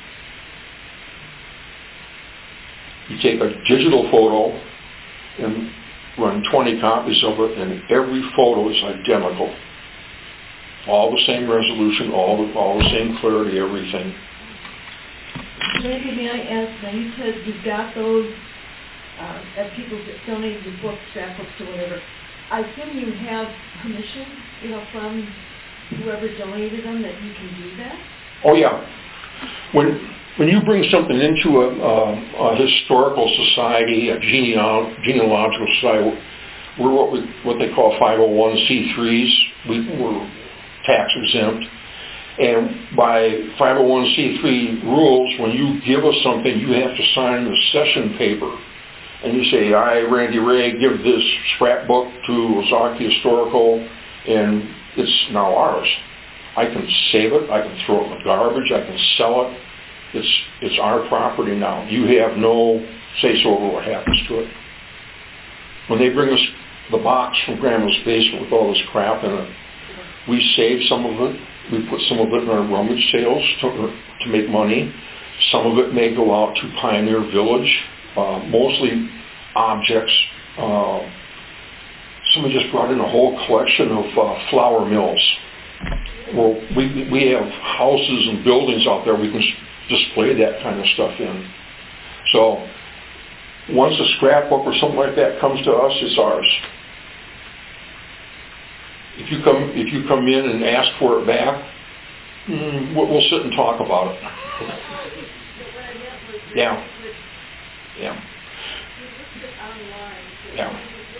You take a digital photo and run twenty copies of it, and every photo is identical. All the same resolution, all the, all the same clarity, everything. Maybe may I ask, now you said you've got those, uh, that people that donate your books, scrapbooks or whatever. I assume you have permission, you know, from whoever donated them that you can do that? Oh yeah. When when you bring something into a, a, a historical society, a geneal, genealogical society, we're what we what they call five oh one c threes. We, we're tax exempt. And by five oh one c three rules, when you give us something, you have to sign the cession paper. And you say, I, Randy Ray, give this scrapbook to Ozark Historical, and it's now ours. I can save it, I can throw it in the garbage, I can sell it. It's it's our property now. You have no say-so over what happens to it. When they bring us the box from Grandma's basement with all this crap in it, we save some of it. We put some of it in our rummage sales to, to make money. Some of it may go out to Pioneer Village, uh, mostly objects. Uh, somebody just brought in a whole collection of uh, flour mills. Well, we we have houses and buildings out there we can display that kind of stuff in. So once a scrapbook or something like that comes to us, it's ours. If you come if you come in and ask for it back, mm, we'll, we'll sit and talk about it. Yeah. Yeah. Yeah.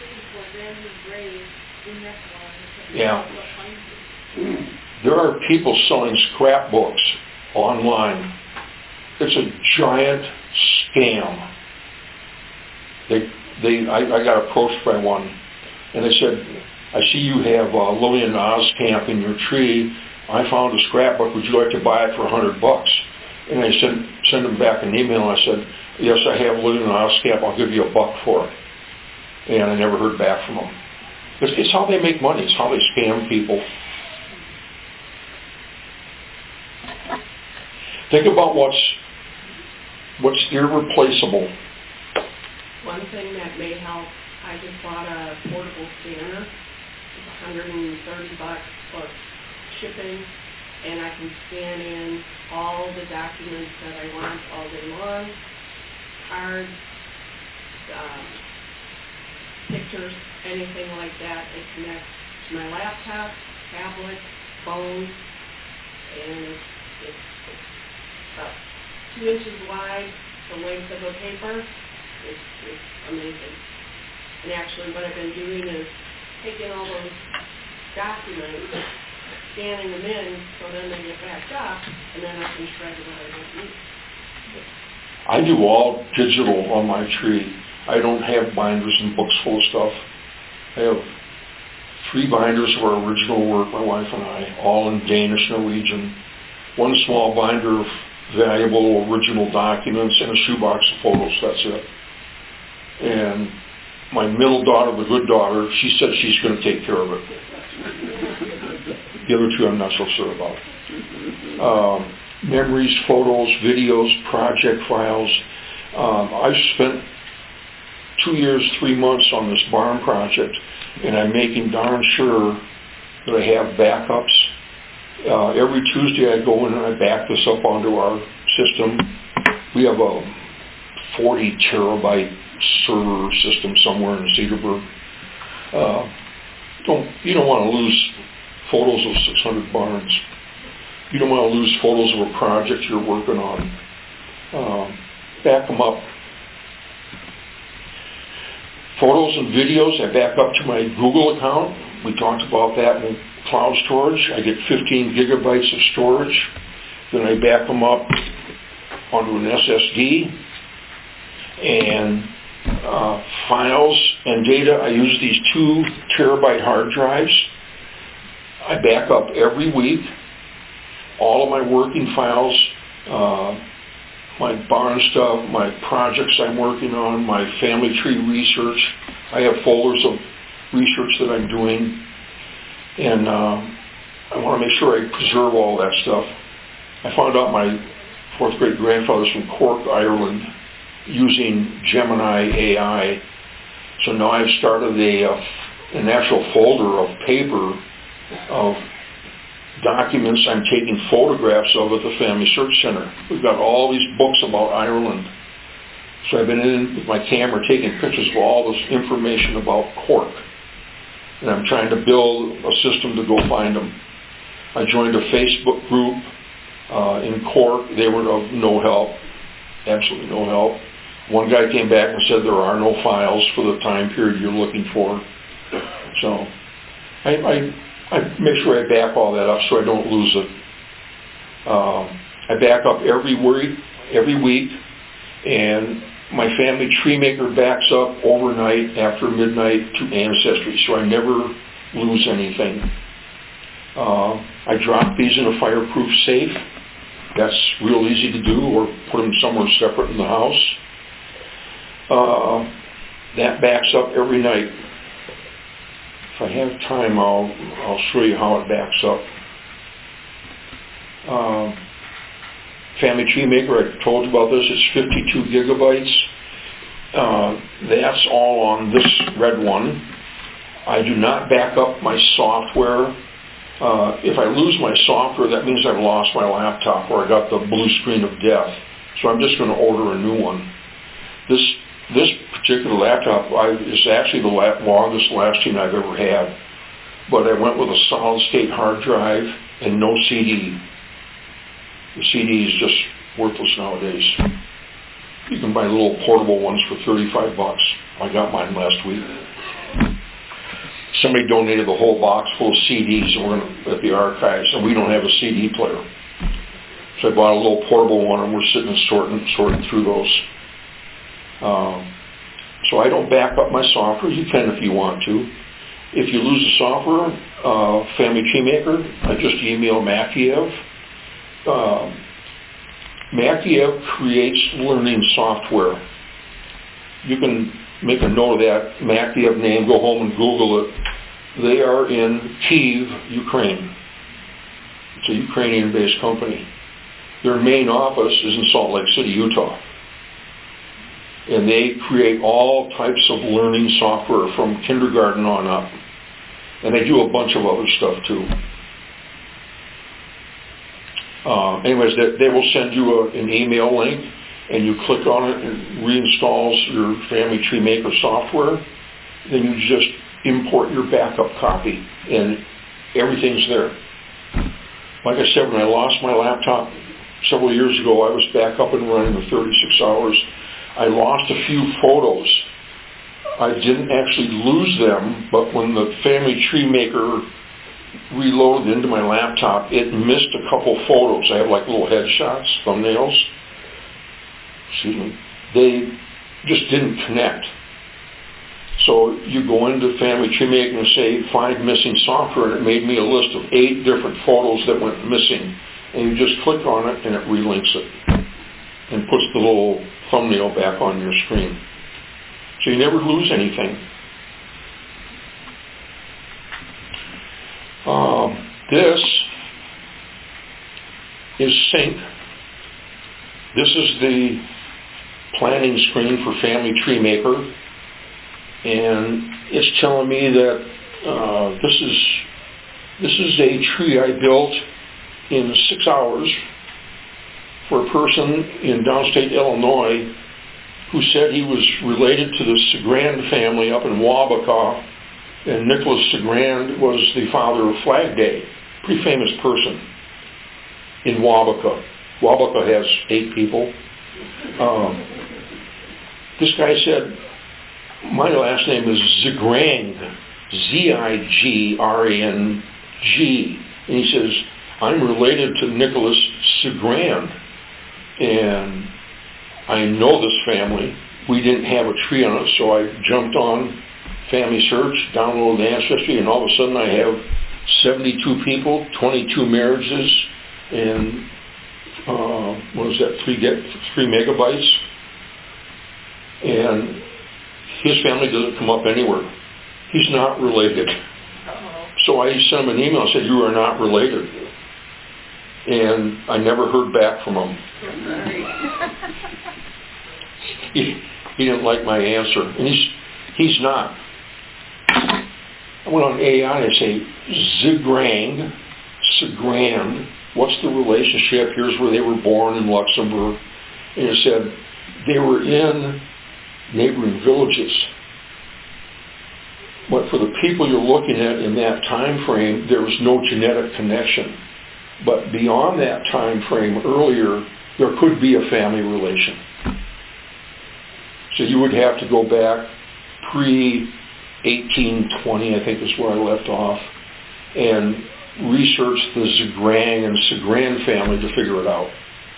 Yeah. There are people selling scrapbooks online. It's a giant scam. They, they, I, I got approached by one, and they said, I see you have uh, Lillian Oscamp in your tree. I found a scrapbook. Would you like to buy it for a hundred bucks? And I sent send them back an email. I said, yes, I have Lillian Oscamp. I'll give you a buck for it. And I never heard back from them. It's, it's how they make money. It's how they scam people. Think about what's what's irreplaceable. One thing that may help, I just bought a portable scanner. It's one hundred thirty bucks plus shipping, and I can scan in all the documents that I want all day long, cards, um, pictures, anything like that. It connects to my laptop, tablet, phone, and it's, it's, it's about two inches wide, the length of a paper. It's, it's amazing. And actually what I've been doing is taking all those documents, scanning them in, so then they get backed up, and then I can shred what I don't need. I do all digital on my tree. I don't have binders and books full of stuff. I have three binders of our original work, my wife and I, all in Danish Norwegian. One small binder of valuable original documents and a shoebox of photos, that's it. And my middle daughter, the good daughter, she said she's going to take care of it. The other two I'm not so sure about. Um, memories, photos, videos, project files. Um, I've spent two years, three months on this barn project, and I'm making darn sure that I have backups. Uh, every Tuesday I go in and I back this up onto our system. We have a forty terabyte server system somewhere in Cedarburg. Uh, don't you don't want to lose photos of six hundred barns. You don't want to lose photos of a project you're working on. Um, back them up. Photos and videos I back up to my Google account. We talked about that in cloud storage. I get fifteen gigabytes of storage. Then I back them up onto an S S D, and uh, files and data. I use these two terabyte hard drives. I back up every week all of my working files, uh, my barn stuff, my projects I'm working on, my family tree research. I have folders of research that I'm doing, and uh, I want to make sure I preserve all that stuff. I found out my fourth great grandfather's from Cork, Ireland, using Gemini A I. So now I've started a, uh, an actual folder of paper of documents I'm taking photographs of at the Family Search Center. We've got all these books about Ireland. So I've been in with my camera taking pictures of all this information about Cork. And I'm trying to build a system to go find them. I joined a Facebook group uh, in Cork. They were of no help, absolutely no help. One guy came back and said there are no files for the time period you're looking for. So I, I I make sure I back all that up so I don't lose it. Uh, I back up every week, every week, and my family tree maker backs up overnight after midnight to Ancestry, so I never lose anything. Uh, I drop these in a fireproof safe. That's real easy to do, or put them somewhere separate in the house. Uh, that backs up every night. If I have time, I'll I'll show you how it backs up. Uh, Family Tree Maker, I told you about this. It's fifty-two gigabytes. Uh, that's all on this red one. I do not back up my software. Uh, if I lose my software, that means I've lost my laptop, or I got the blue screen of death. So I'm just going to order a new one. This This particular laptop I, is actually the la- longest lasting I've ever had, but I went with a solid state hard drive and no C D. The C D is just worthless nowadays. You can buy little portable ones for thirty-five bucks. I got mine last week. Somebody donated the whole box full of C Ds and we're gonna, at the archives, and we don't have a C D player. So I bought a little portable one, and we're sitting and sorting, sorting through those. Um, so I don't back up my software. You can if you want to. If you lose the software, uh, Family Tree Maker, I just email Makiev. Uh, Makiev creates learning software. You can make a note of that Makiev name, go home and Google it. They are in Kyiv, Ukraine. It's a Ukrainian-based company. Their main office is in Salt Lake City, Utah. And they create all types of learning software from kindergarten on up. And they do a bunch of other stuff too. Uh, anyways, they, they will send you a, an email link, and you click on it, and it reinstalls your Family Tree Maker software. Then you just import your backup copy, and everything's there. Like I said, when I lost my laptop several years ago, I was back up and running in thirty-six hours. I lost a few photos. I didn't actually lose them, but when the Family Tree Maker reloaded into my laptop, it missed a couple photos. I have like little headshots, thumbnails. Excuse me. They just didn't connect. So you go into Family Tree Maker and say, find missing software, and it made me a list of eight different photos that went missing. And you just click on it, and it relinks it and puts the little thumbnail back on your screen. So you never lose anything. Um, this is Sync. This is the planning screen for Family Tree Maker, and it's telling me that uh, this is this is a tree I built in six hours for a person in downstate Illinois who said he was related to the Segrand family up in Wabaka, and Nicholas Segrand was the father of Flag Day, pretty famous person in Wabaka. Wabaka has eight people. Um, this guy said, my last name is Zigrang, Z I G R A N G, and he says, I'm related to Nicholas Segrand. and I know this family. We didn't have a tree on it, so I jumped on Family Search, downloaded Ancestry, and all of a sudden I have seventy-two people, twenty-two marriages, and uh, what was that, three, get, three megabytes? And his family doesn't come up anywhere. He's not related. Uh-oh. So I sent him an email and said, you are not related. And I never heard back from him. he, he didn't like my answer. And he's, he's not. I went on A I and I say, Zigrand, Zigrand, what's the relationship? Here's where they were born in Luxembourg. And it said they were in neighboring villages. But for the people you're looking at in that time frame, there was no genetic connection. But beyond that time frame, earlier, there could be a family relation. So you would have to go back pre eighteen twenty, I think is where I left off, and research the Zigrand and Zigrand family to figure it out.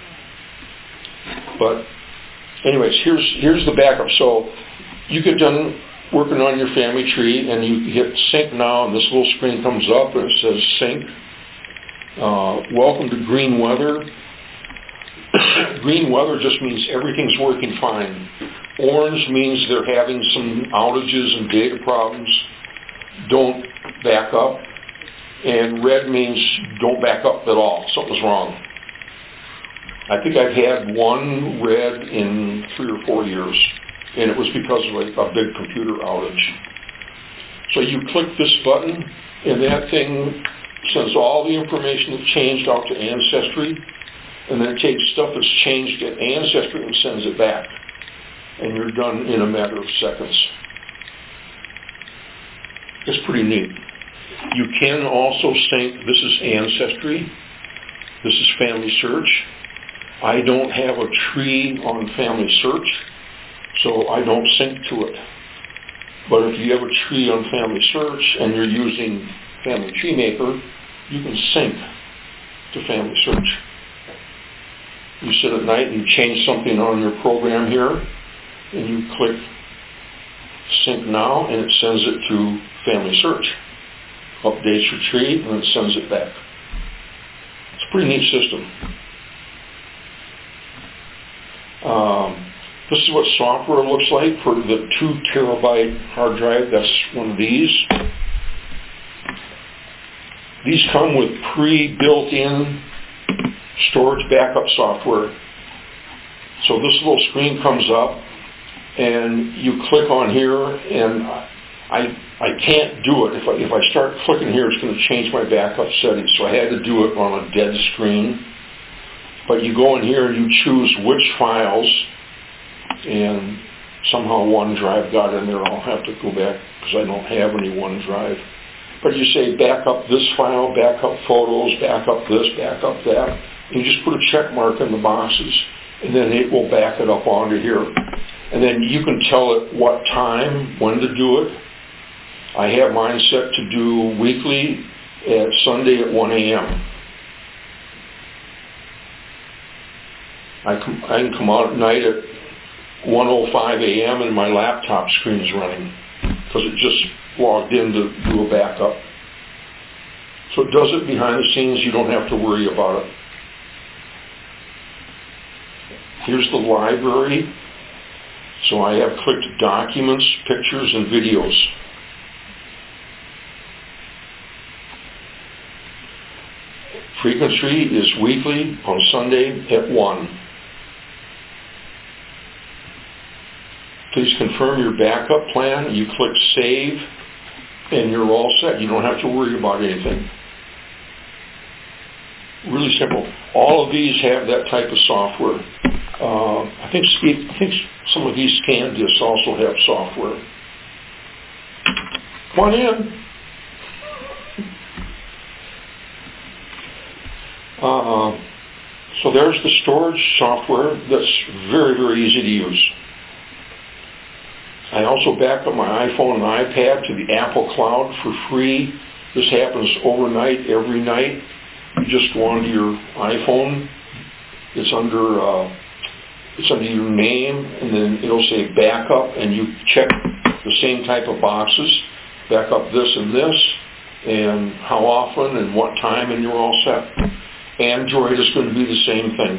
But anyways, here's here's the backup. So you get done working on your family tree, and you hit sync now, and this little screen comes up, and it says sync. Uh, welcome to green weather. Green weather just means everything's working fine. Orange means they're having some outages and data problems. Don't back up. And red means don't back up at all. Something's wrong. I think I've had one red in three or four years, and it was because of a, a big computer outage. So you click this button, and that thing sends all the information that changed out to Ancestry, and then it takes stuff that's changed at Ancestry and sends it back. And you're done in a matter of seconds. It's pretty neat. You can also sync, this is Ancestry, this is Family Search. I don't have a tree on Family Search, so I don't sync to it. But if you have a tree on Family Search and you're using Family Tree Maker, you can sync to Family Search. You sit at night and you change something on your program here, and you click Sync Now, and it sends it to Family Search. Updates your tree, and it sends it back. It's a pretty neat system. Um, this is what software looks like for the two terabyte hard drive. That's one of these. These come with pre-built-in storage backup software. So this little screen comes up, and you click on here, and I I can't do it. If I, if I start clicking here, it's going to change my backup settings. So I had to do it on a dead screen. But you go in here and you choose which files, and somehow OneDrive got in there. I'll have to go back because I don't have any OneDrive. But you say back up this file, back up photos, back up this, back up that. And you just put a check mark in the boxes, and then it will back it up onto here. And then you can tell it what time, when to do it. I have mine set to do weekly at Sunday at one a.m. I, com- I can come out at night at one oh five a.m. and my laptop screen's running because it just logged in to do a backup. So it does it behind the scenes. You don't have to worry about it. Here's the library. So I have clicked Documents, Pictures, and Videos. Frequency is weekly on Sunday at one. Please confirm your backup plan. You click Save, and you're all set. You don't have to worry about anything. Really simple. All of these have that type of software. Uh, I think I think some of these ScanDiscs also have software. Come on in. Uh, so there's the storage software that's very, very easy to use. I also back up my iPhone and iPad to the Apple Cloud for free. This happens overnight, every night. You just go onto your iPhone, It's under uh, it's under your name, and then it'll say backup, and you check the same type of boxes, backup this and this, and how often and what time, and you're all set. Android is going to be the same thing.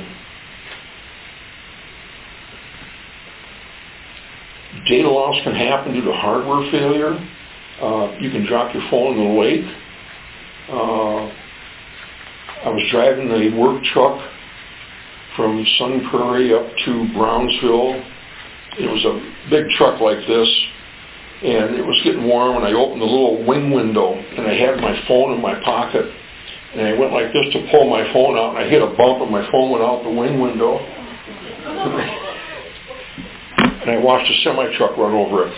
Data loss can happen due to hardware failure. Uh, you can drop your phone in the lake. Uh, I was driving a work truck from Sun Prairie up to Brownsville. It was a big truck like this, and it was getting warm, and I opened the little wing window, and I had my phone in my pocket, and I went like this to pull my phone out, and I hit a bump, and my phone went out the wing window. And I watched a semi-truck run over it.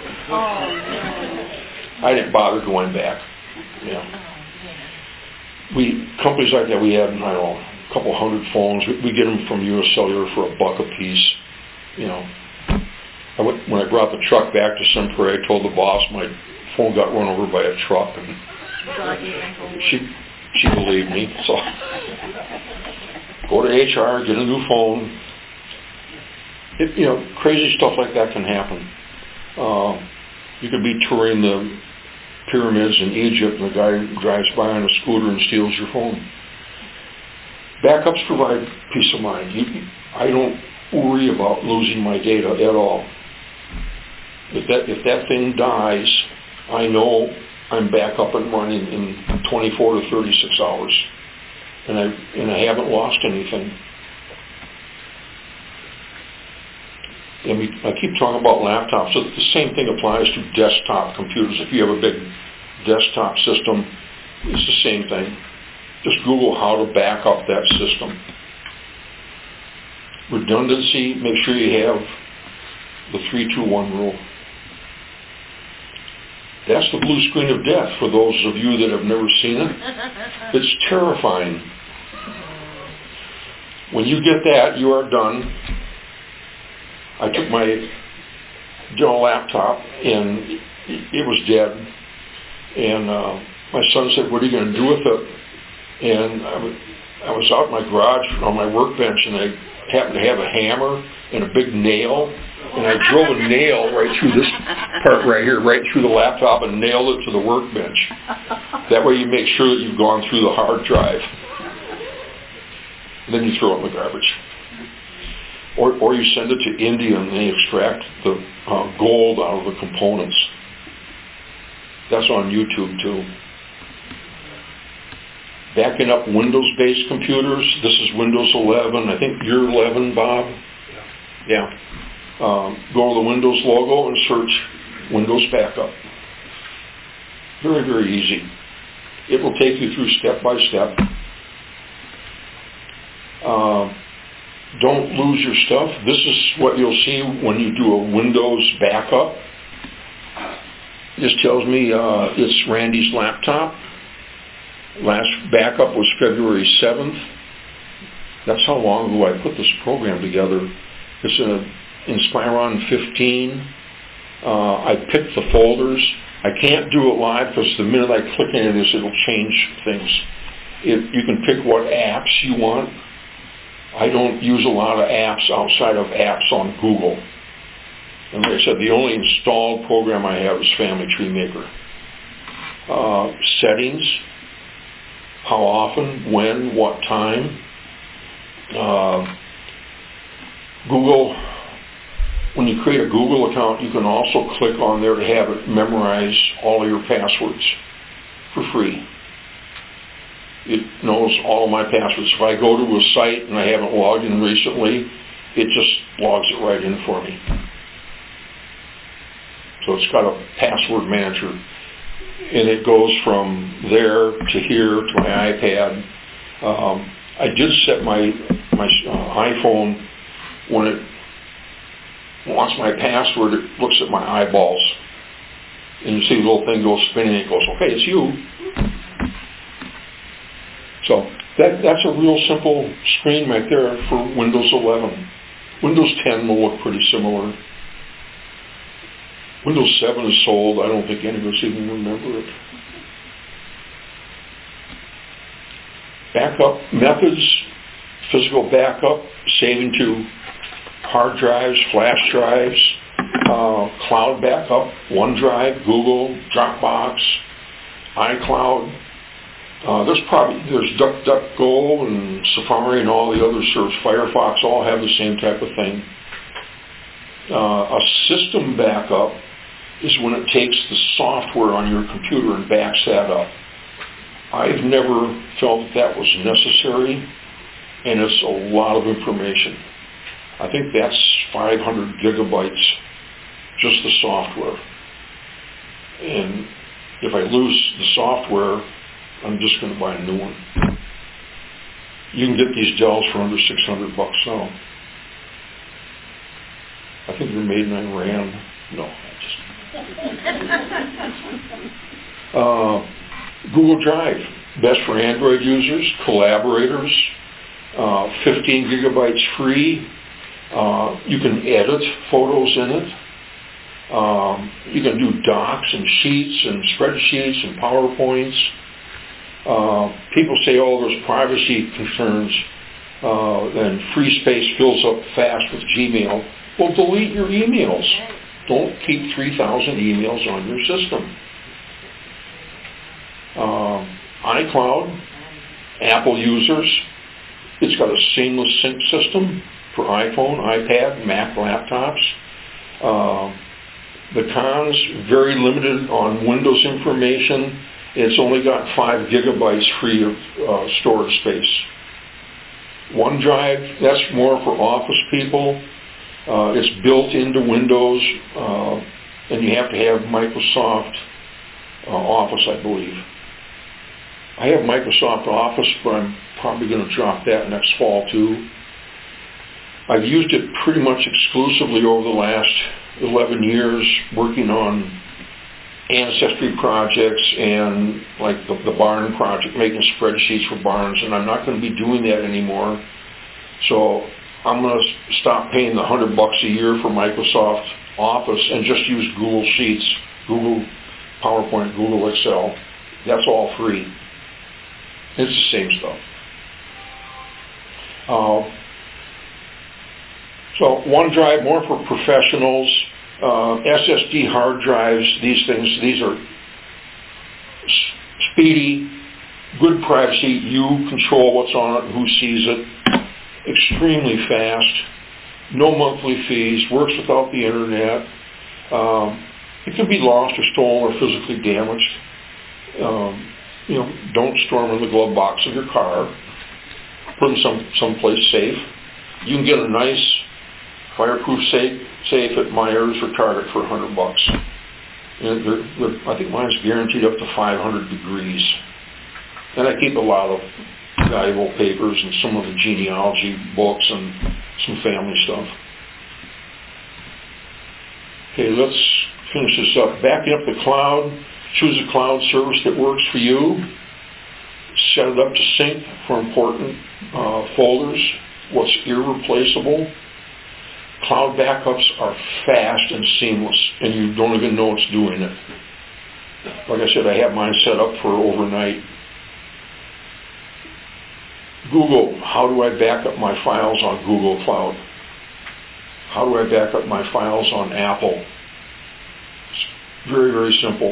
I didn't bother going back. Yeah. We companies like that, we have, I don't know, a couple hundred phones. We, we get them from U S Cellular for a buck a piece. You know, I went, when I brought the truck back to Sun Prairie, I told the boss my phone got run over by a truck, and she she believed me. So go to H R, get a new phone. It, you know, crazy stuff like that can happen. Uh, you could be touring the pyramids in Egypt, and the guy drives by on a scooter and steals your phone. Backups provide peace of mind. You, I don't worry about losing my data at all. If that if that thing dies, I know I'm back up and running in twenty-four to thirty-six hours, and I and I haven't lost anything. And we, I keep talking about laptops. So the same thing applies to desktop computers. If you have a big desktop system, it's the same thing. Just Google how to back up that system. Redundancy, make sure you have the three two one rule. That's the blue screen of death for those of you that have never seen it. It's terrifying. When you get that, you are done. I took my Dell laptop, and it was dead. And uh, my son said, "What are you going to do with it?" And I, w- I was out in my garage on my workbench, and I happened to have a hammer and a big nail, and I drove a nail right through this part right here, right through the laptop, and nailed it to the workbench. That way you make sure that you've gone through the hard drive. And then you throw it in the garbage. Or, or you send it to India and they extract the uh, gold out of the components. That's on YouTube too. Backing up Windows-based computers. This is Windows eleven. I think you're eleven, Bob. Yeah. Um, go to the Windows logo and search Windows Backup. Very, very easy. It will take you through step by step. Uh, Don't lose your stuff. This is what you'll see when you do a Windows backup. This tells me uh, it's Randy's laptop. Last backup was February seventh. That's how long ago I put this program together. It's an Inspiron fifteen. Uh, I picked the folders. I can't do it live because the minute I click into this, it'll change things. It, you can pick what apps you want. I don't use a lot of apps outside of apps on Google. And like I said, the only installed program I have is Family Tree Maker. Uh, settings, how often, when, what time. Uh, Google, when you create a Google account, you can also click on there to have it memorize all of your passwords for free. It knows all of my passwords. If I go to a site and I haven't logged in recently, it just logs it right in for me. So it's got a password manager. And it goes from there to here to my iPad. Um, I did set my, my uh, iPhone, when it wants my password, it looks at my eyeballs. And you see the little thing goes spinning, and it goes, okay, it's you. So that, that's a real simple screen right there for Windows eleven. Windows ten will look pretty similar. Windows seven is sold. I don't think any of us even remember it. Backup methods. physical backup, saving to hard drives, flash drives, uh, cloud backup, OneDrive, Google, Dropbox, iCloud. Uh, there's probably, there's DuckDuckGo and Safari and all the other search. Firefox all have the same type of thing. Uh, a system backup is when it takes the software on your computer and backs that up. I've never felt that, that was necessary, and it's a lot of information. I think that's five hundred gigabytes, just the software. And if I lose the software, I'm just going to buy a new one. You can get these Dells for under six hundred bucks now. I think they're made in Iran. No, I just... uh, Google Drive, best for Android users, collaborators, uh, fifteen gigabytes free. Uh, you can edit photos in it. Um, you can do docs and sheets and spreadsheets and PowerPoints. Uh, people say, oh, there's privacy concerns, uh, and free space fills up fast with Gmail. Well, delete your emails. Don't keep three thousand emails on your system. Uh, iCloud, Apple users, it's got a seamless sync system for iPhone, iPad, Mac laptops. Uh, the cons, very limited on Windows information. It's only got five gigabytes free of uh, storage space. OneDrive, that's more for office people. Uh, it's built into Windows, uh, and you have to have Microsoft uh, Office, I believe. I have Microsoft Office, but I'm probably going to drop that next fall too. I've used it pretty much exclusively over the last eleven years, working on ancestry projects and like the, the barn project, making spreadsheets for barns, and I'm not going to be doing that anymore. So I'm going to stop paying the hundred bucks a year for Microsoft Office and just use Google Sheets, Google PowerPoint, Google Excel. That's all free. It's the same stuff. Uh, so OneDrive, more for professionals. Uh, S S D hard drives, these things, these are s- speedy, good privacy. You control what's on it, who sees it. Extremely fast. No monthly fees. Works without the internet. Um, it can be lost or stolen or physically damaged. Um, you know, don't store them in the glove box of your car. Put them some someplace safe. You can get a nice fireproof safe, safe at Myers or Target for a hundred bucks. And they're, they're, I think mine's guaranteed up to five hundred degrees. And I keep a lot of valuable papers and some of the genealogy books and some family stuff. Okay, let's finish this up. Backing up the cloud. Choose a cloud service that works for you. Set it up to sync for important uh, folders. What's irreplaceable. Cloud backups are fast and seamless, and you don't even know it's doing it. Like I said, I have mine set up for overnight. Google, how do I back up my files on Google Cloud? How do I back up my files on Apple? It's very, very simple.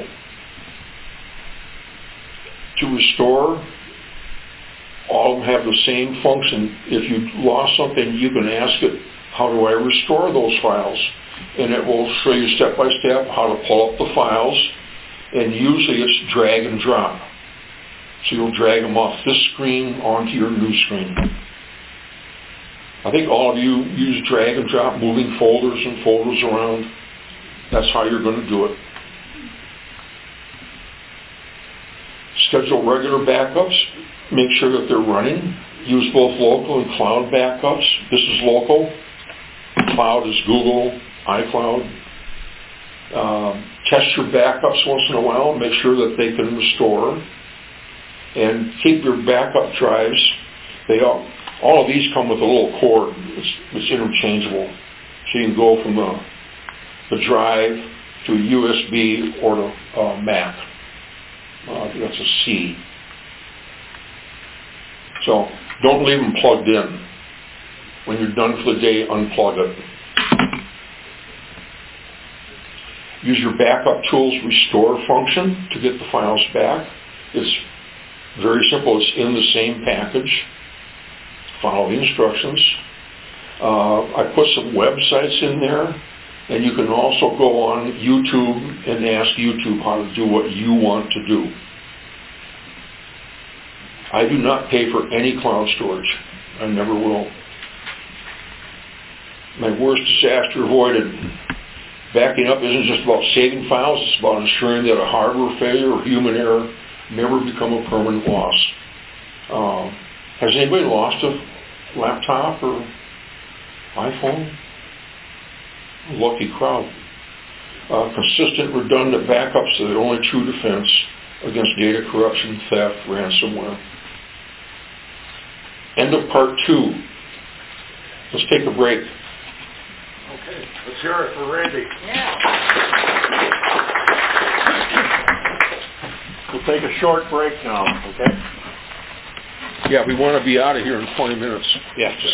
To restore, all of them have the same function. If you lost something, you can ask it, how do I restore those files? And it will show you step by step how to pull up the files. And usually it's drag and drop. So you'll drag them off this screen onto your new screen. I think all of you use drag and drop, moving folders and folders around. That's how you're going to do it. Schedule regular backups. Make sure that they're running. Use both local and cloud backups. This is local. Cloud is Google, iCloud. Um, test your backups once in a while. Make sure that they can restore. And keep your backup drives. They all, all of these come with a little cord. It's, it's interchangeable. So you can go from the, the drive to a U S B or to uh, Mac. Uh, I think that's a C. So don't leave them plugged in. When you're done for the day, unplug it. Use your backup tools restore function to get the files back. It's very simple. It's in the same package. Follow the instructions. Uh, I put some websites in there, and you can also go on YouTube and ask YouTube how to do what you want to do. I do not pay for any cloud storage. I never will. My worst disaster avoided. Backing up isn't just about saving files, it's about ensuring that a hardware failure or human error never become a permanent loss. Uh, has anybody lost a laptop or iPhone? Lucky crowd. Uh, consistent, redundant backups are the only true defense against data corruption, theft, ransomware. End of part two. Let's take a break. Okay, let's hear it for Randy. Yeah. We'll take a short break now, okay? Yeah, we want to be out of here in twenty minutes. Yeah, just...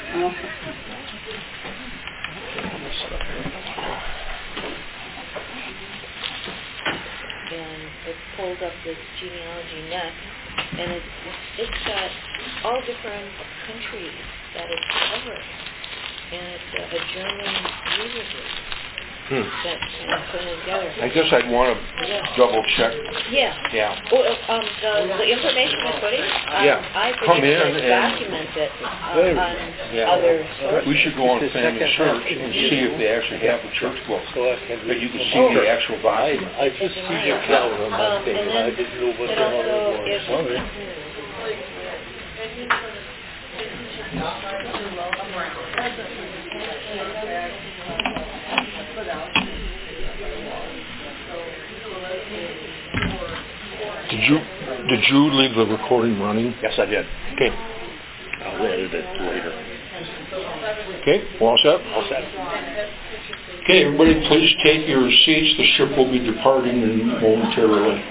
And it pulled up this genealogy net, and it, it's got all different countries that it's covered. And it's a, a German user group Hmm. that's uh, putting it together. I guess I'd want to Yeah. double check. Yeah. Yeah. Well, uh, um, the, the information you're putting, um, Yeah. I've Come been able in to and- document it uh, Very on Yeah. other sources. We should go on Family Search and see if they actually have the church book. But you can see Oh. the actual document. I just see your calendar on my Um, thing, and and I then didn't know what it the hell it also was. is- Sorry. Did you did you leave the recording running? Yes, I did. Okay. I'll edit it later. Okay. All set? All set. Okay, everybody, please take your seats. The ship will be departing in momentarily.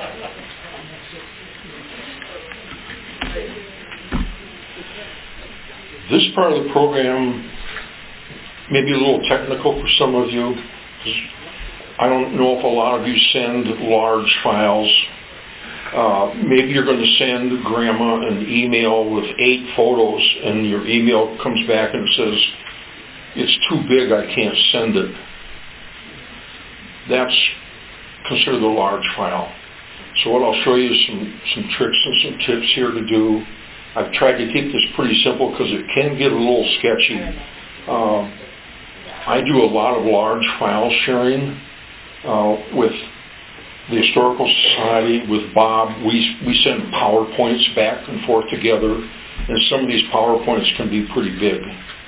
This part of the program may be a little technical for some of you. I don't know if a lot of you send large files. Uh, maybe you're going to send grandma an email with eight photos and your email comes back and says, it's too big, I can't send it. That's considered a large file. So what I'll show you is some, some tricks and some tips here to do. I've tried to keep this pretty simple because it can get a little sketchy. Um, I do a lot of large file sharing uh, with the Historical Society, with Bob. We, we send PowerPoints back and forth together, and some of these PowerPoints can be pretty big.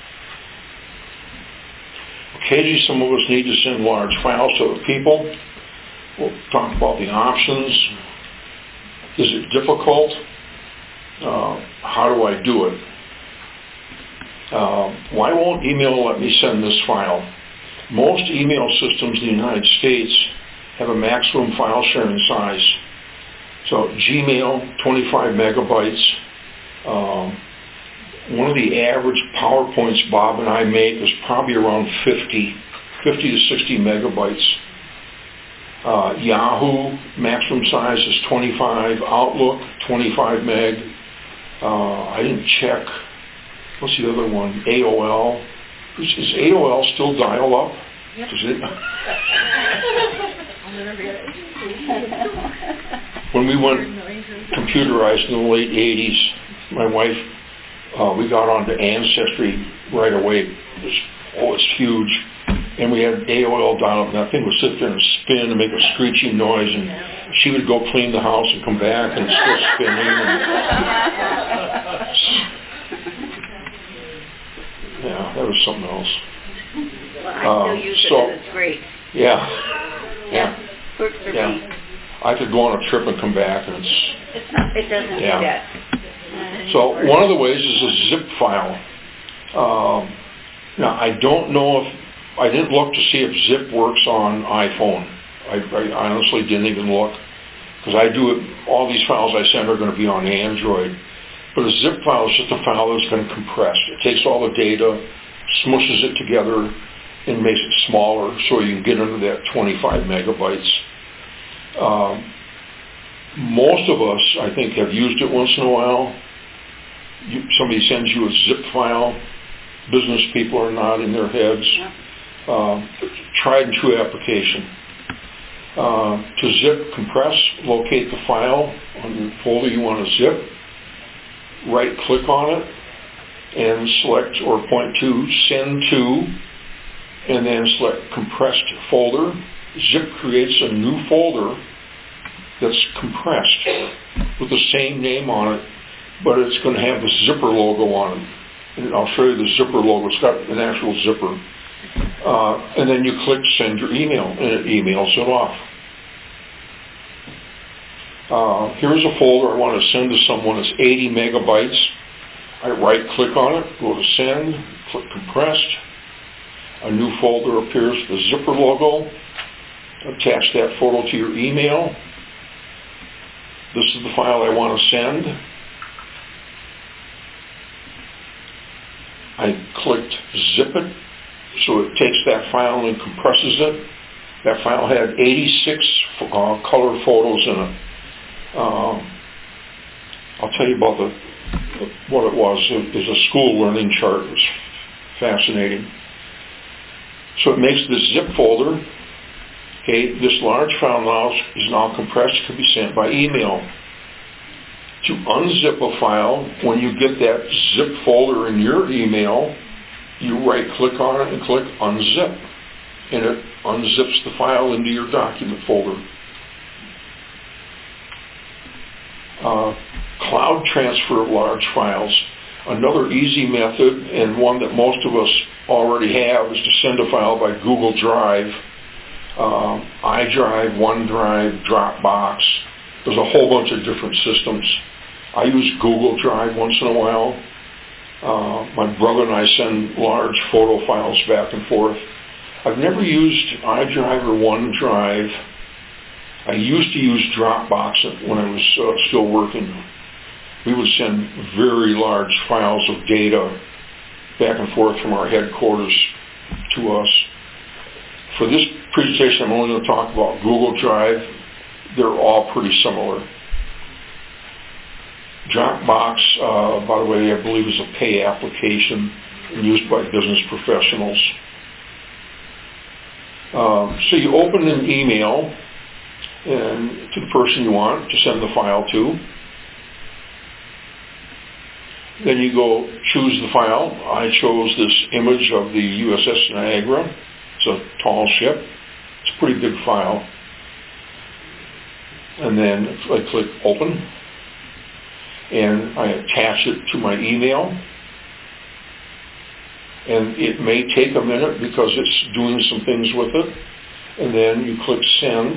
Occasionally some of us need to send large files to other people. We'll talk about the options. Is it difficult? Uh, how do I do it? Uh, why won't email let me send this file? Most email systems in the United States have a maximum file sharing size. So Gmail, twenty-five megabytes. Um, one of the average PowerPoints Bob and I make is probably around fifty, fifty to sixty megabytes. Uh, Yahoo, maximum size is twenty-five. Outlook, twenty-five meg. Uh, I didn't check. What's the other one? A O L. Is, is A O L still dial up? Yep. Is it? I'll never forget it. When we went computerized in the late eighties, my wife, uh, we got onto Ancestry right away. It was, oh, it's huge. And we had A O L dial-up, and that thing would sit there and spin and make a screeching noise, and she would go clean the house and come back, and it's still spinning. And yeah, that was something else. Well, I Um, still use so- it, and it's great. Yeah, yeah, Works for yeah. me. I could go on a trip and come back, and it's... It's not, it doesn't Yeah. do that. So one of the ways is a zip file. Um, now, I don't know if... I didn't look to see if zip works on iPhone. I, I honestly didn't even look, because I do it... All these files I send are going to be on Android. But a zip file is just a file that's been compressed. It takes all the data, smushes it together, and makes it smaller so you can get into that twenty-five megabytes. Um, most of us, I think, have used it once in a while. You, somebody sends you a zip file. Business people are nodding their heads. Um, tried and true application. Uh, to zip, compress, locate the file on your folder you want to zip. Right click on it and select or point to send to, and then select compressed folder. Zip creates a new folder that's compressed with the same name on it, but it's going to have the zipper logo on it. And I'll show you the zipper logo. It's got an actual zipper. Uh, and then you click send your email, and it emails it off. Uh, here's a folder I want to send to someone. It's eighty megabytes. I right click on it, go to send, click compressed. A new folder appears with the zipper logo. Attach that photo to your email. This is the file I want to send. I clicked zip it, so it takes that file and compresses it. That file had eighty-six uh, color photos in it. Um, I'll tell you about the, the what it was. It was a school learning chart. It was fascinating. So it makes this zip folder. Okay, this large file now is now compressed. It can be sent by email. To unzip a file, when you get that zip folder in your email, you right-click on it and click unzip, and it unzips the file into your document folder. Uh, cloud transfer of large files. Another easy method, and one that most of us already have, is to send a file by Google Drive, uh, iDrive, OneDrive, Dropbox. There's a whole bunch of different systems. I use Google Drive once in a while. Uh, my brother and I send large photo files back and forth. I've never used iDrive or OneDrive. I used to use Dropbox when I was uh, still working. We would send very large files of data back and forth from our headquarters to us. For this presentation, I'm only going to talk about Google Drive. They're all pretty similar. Dropbox, uh, by the way, I believe is a pay application used by business professionals. Um, so you open an email and to the person you want to send the file to. Then you go choose the file. I chose this image of the U S S Niagara. It's a tall ship. It's a pretty big file. And then I click open. And I attach it to my email. And it may take a minute because it's doing some things with it. And then you click send.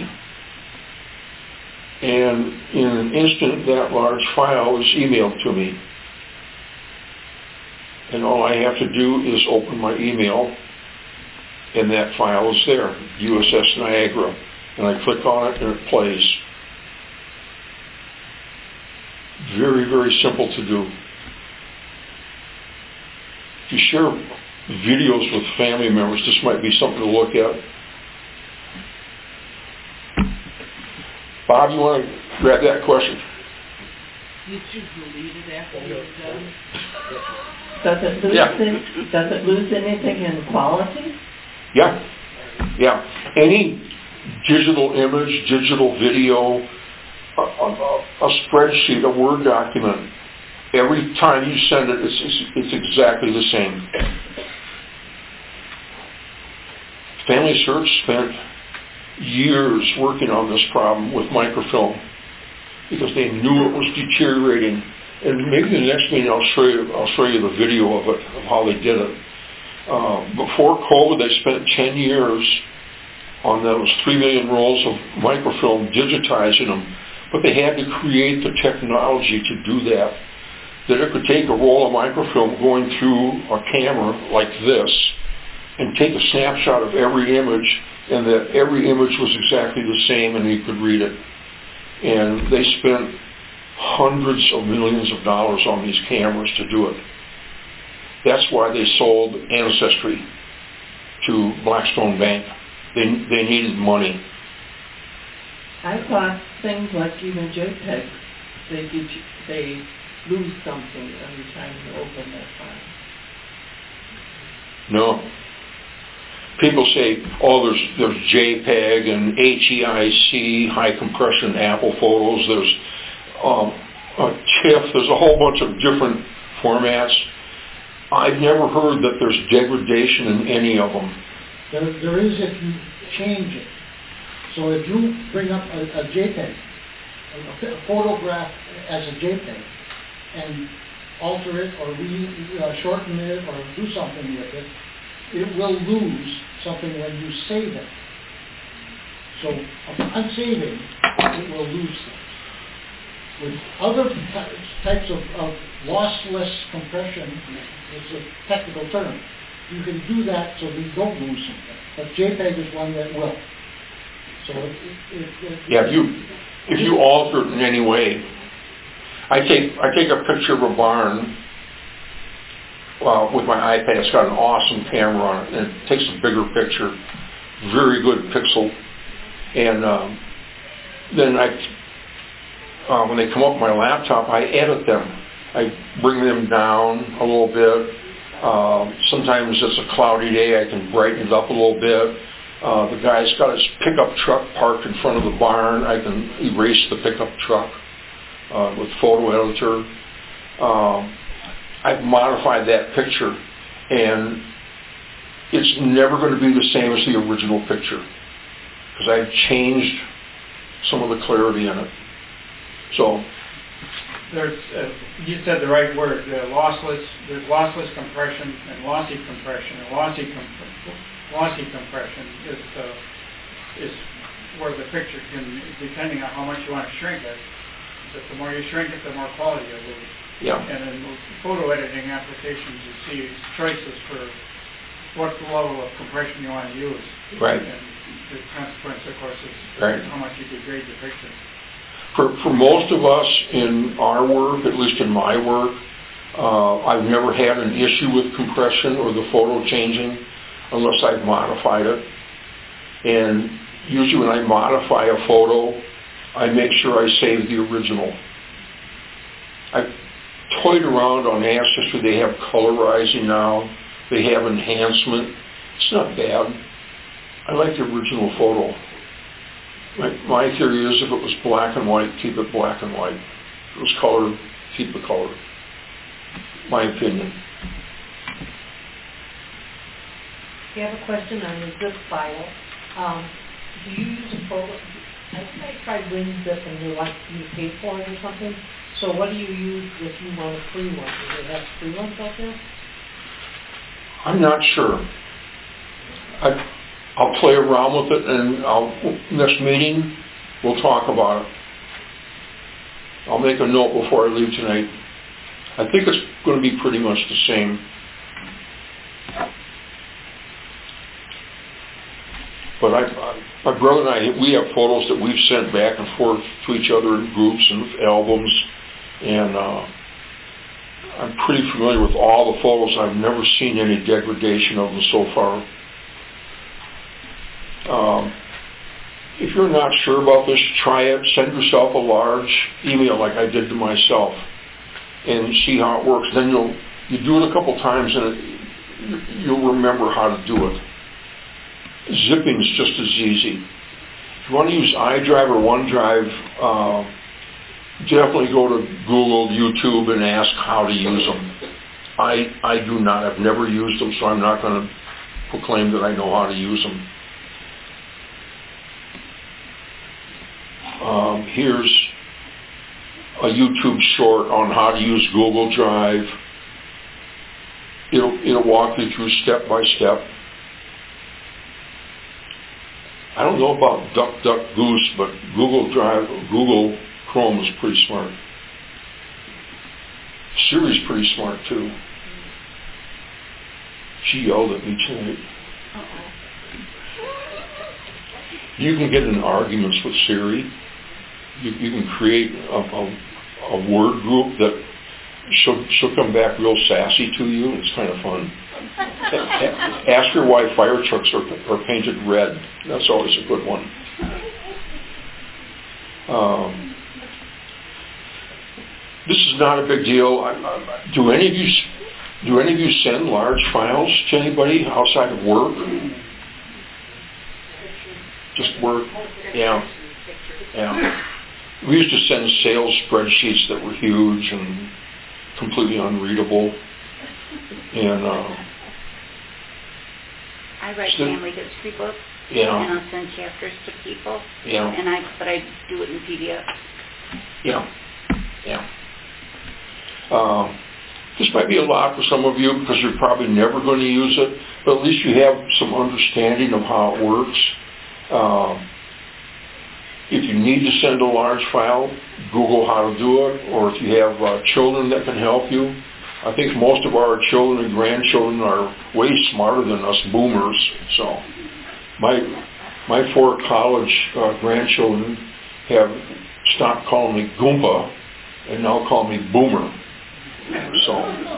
And in an instant, that large file is emailed to me. And all I have to do is open my email, and that file is there, U S S Niagara. And I click on it, and it plays. Very, very simple to do. If you share videos with family members, this might be something to look at. Bob, you want to grab that question? You should delete it after you're done. Does it lose Yeah. any, does it lose anything in quality? Yeah. Yeah. Any digital image, digital video, a, a, a spreadsheet, a Word document, every time you send it, it's, it's, it's exactly the same. Family Search spent years working on this problem with microfilm because they knew it was deteriorating. And maybe the next meeting I'll show you, I'll show you the video of it, of how they did it. Uh, before COVID, they spent ten years on those three million rolls of microfilm, digitizing them. But they had to create the technology to do that. That it could take a roll of microfilm going through a camera like this and take a snapshot of every image, and that every image was exactly the same and you could read it. And they spent hundreds of millions of dollars on these cameras to do it. That's why they sold Ancestry to Blackstone Bank. They they needed money. I thought things like even JPEG, they get you, they lose something every time you open that file. No. People say, oh, there's there's JPEG and H E I C, high compression Apple photos. There's um, a TIFF. There's a whole bunch of different formats. I've never heard that there's degradation in any of them. There, there is if you change it. So if you bring up a, a JPEG, a, a photograph as a JPEG, and alter it or re, uh, shorten it or do something with it, it will lose something when you save it. So upon saving, it will lose things. With other types of, of lossless compression, it's a technical term, you can do that so we don't lose something. But JPEG is one that will. So it, it, it, yeah, if you if you alter it in any way, I take I take a picture of a barn uh, with my iPad. It's got an awesome camera on it, and it takes a bigger picture, very good pixel, and um, then I. Uh, when they come up on my laptop, I edit them. I bring them down a little bit. Uh, sometimes it's a cloudy day, I can brighten it up a little bit. Uh, the guy's got his pickup truck parked in front of the barn. I can erase the pickup truck uh, with Photo Editor. Um, I've modified that picture, and it's never going to be the same as the original picture because I've changed some of the clarity in it. So, there's, uh, you said the right word, uh, lossless, there's lossless compression and lossy compression. And lossy, comp- lossy compression is, uh, is where the picture can, depending on how much you want to shrink it, but the more you shrink it, the more quality you lose. Yeah. And in photo editing applications, you see choices for what level of compression you want to use. Right. And the consequence, of course, is right. how much you degrade the picture. For, for most of us in our work, at least in my work, uh, I've never had an issue with compression or the photo changing unless I've modified it. And usually when I modify a photo, I make sure I save the original. I've toyed around on Ancestry. They have colorizing now. They have enhancement. It's not bad. I like the original photo. My, my theory is if it was black and white, keep it black and white. If it was colored, keep it colored. My opinion. You have a question on the zip file. Um, do you use a program? I think I tried WinZip and you like you pay for it or something. So what do you use if you want a free one? Do they have free ones out there? I'm not sure. I, I'll play around with it, and I'll, next meeting, we'll talk about it. I'll make a note before I leave tonight. I think it's going to be pretty much the same. But I, I, my brother and I, we have photos that we've sent back and forth to each other in groups and albums, and uh, I'm pretty familiar with all the photos. I've never seen any degradation of them so far. Um, if you're not sure about this, try it. Send yourself a large email like I did to myself and see how it works. Then you'll you do it a couple times and it, you'll remember how to do it. Zipping is just as easy. If you want to use iDrive or OneDrive, uh, definitely go to Google, YouTube, and ask how to use them. I I do not. I've never used them, so I'm not going to proclaim that I know how to use them. Um, here's a YouTube short on how to use Google Drive. It'll, it'll walk you through step by step. I don't know about DuckDuckGoose, but Google Drive, Google Chrome is pretty smart. Siri's pretty smart too. She yelled at me tonight. You can get in arguments with Siri. You, you can create a, a, a word group that she'll, she'll come back real sassy to you. It's kind of fun. Ask her why fire trucks are, are painted red. That's always a good one. Um, this is not a big deal. I, I, do any of you do any of you send large files to anybody outside of work? Just work? Yeah. Yeah. We used to send sales spreadsheets that were huge and completely unreadable. And uh, I write so, family history books. Yeah. And I'll send chapters to people. Yeah. And I, but I do it in P D F. Yeah. Yeah. Uh, this might be a lot for some of you because you're probably never going to use it, but at least you have some understanding of how it works. Uh, if you need to send a large file, Google how to do it, or if you have uh, children that can help you. I think most of our children and grandchildren are way smarter than us boomers. So my my four college uh, grandchildren have stopped calling me Goomba and now call me Boomer. So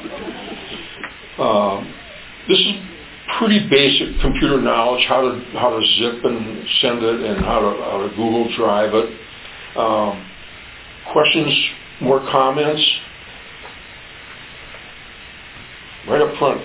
uh, this is pretty basic computer knowledge, how to how to zip and send it, and how to, how to Google Drive it. Um, questions, more comments? Right up front.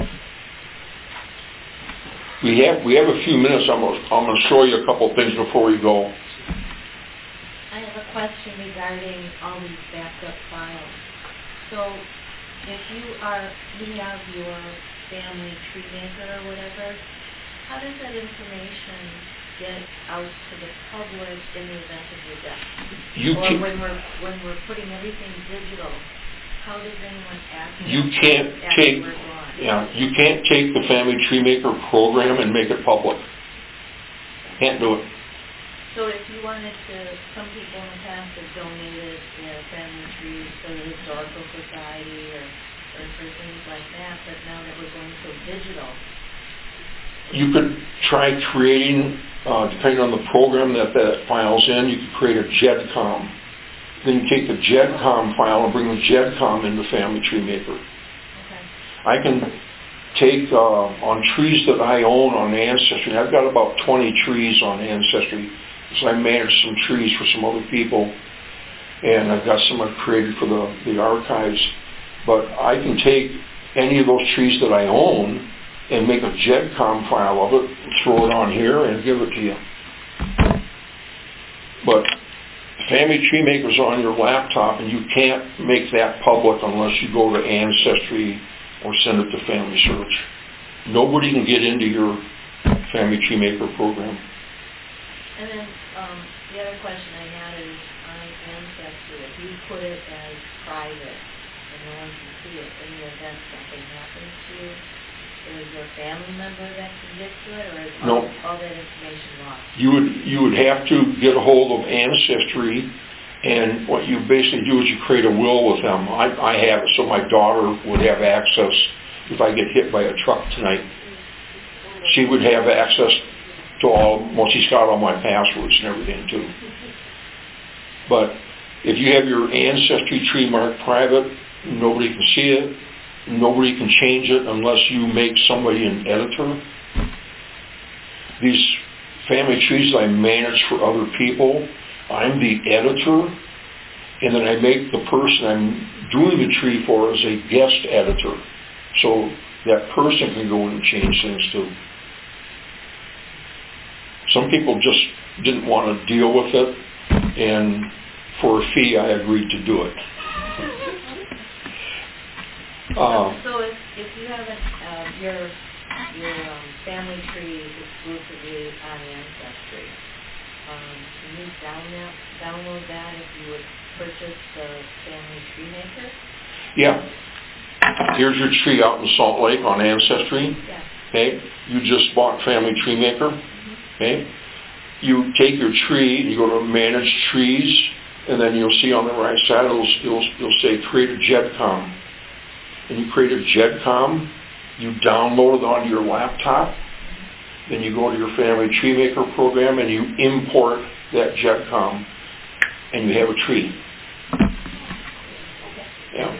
We have we have a few minutes. I'm gonna, I'm going to show you a couple of things before we go. I have a question regarding all these backup files. So, if you are you have your family tree maker or whatever, how does that information get out to the public in the event of your death? You or can, when we're when we're putting everything digital, how does anyone access you it can't after take we're gone? yeah you can't take the Family Tree Maker program and make it public. Can't do it. So if you wanted to, some people in the past have donated their family trees to the Historical Society or, or for things like that, but now that we're going so digital. You could try creating, uh, depending on the program that that file's in, you could create a JEDCOM. Then you take the JEDCOM file and bring the JEDCOM into Family Tree Maker. Okay. I can take, uh, on trees that I own on Ancestry, I've got about twenty trees on Ancestry. So I manage some trees for some other people, and I've got some I've created for the, the archives. But I can take any of those trees that I own and make a JEDCOM file of it, throw it on here, and give it to you. But Family Tree Maker's on your laptop, and you can't make that public unless you go to Ancestry or send it to Family Search. Nobody can get into your Family Tree Maker program. And then um, the other question I had is on Ancestry, if you put it as private and no one can see it, in the event something happens to you, is there a family member that can get to it, or is No. all, all that information lost? You would you would have to get a hold of Ancestry, and what you basically do is you create a will with them. I, I have it, so my daughter would have access if I get hit by a truck tonight. She would have access to all, well, she's got all my passwords and everything too. But if you have your Ancestry tree marked private, nobody can see it. Nobody can change it unless you make somebody an editor. These family trees I manage for other people, I'm the editor, and then I make the person I'm doing the tree for as a guest editor. So that person can go in and change things too. Some people just didn't want to deal with it, and for a fee I agreed to do it. Uh, so if, if you haven't, uh, your, your um, family tree is exclusively on Ancestry, um, can you download, download that if you would purchase the Family Tree Maker? Yeah. Here's your tree out in Salt Lake on Ancestry. Yeah. Okay. You just bought Family Tree Maker. Okay. You take your tree and you go to Manage Trees, and then you'll see on the right side it'll, you'll, you'll say Create a JEDCOM. And you create a JEDCOM, you download it onto your laptop, then you go to your Family Tree Maker program and you import that JEDCOM, and you have a tree. Yeah.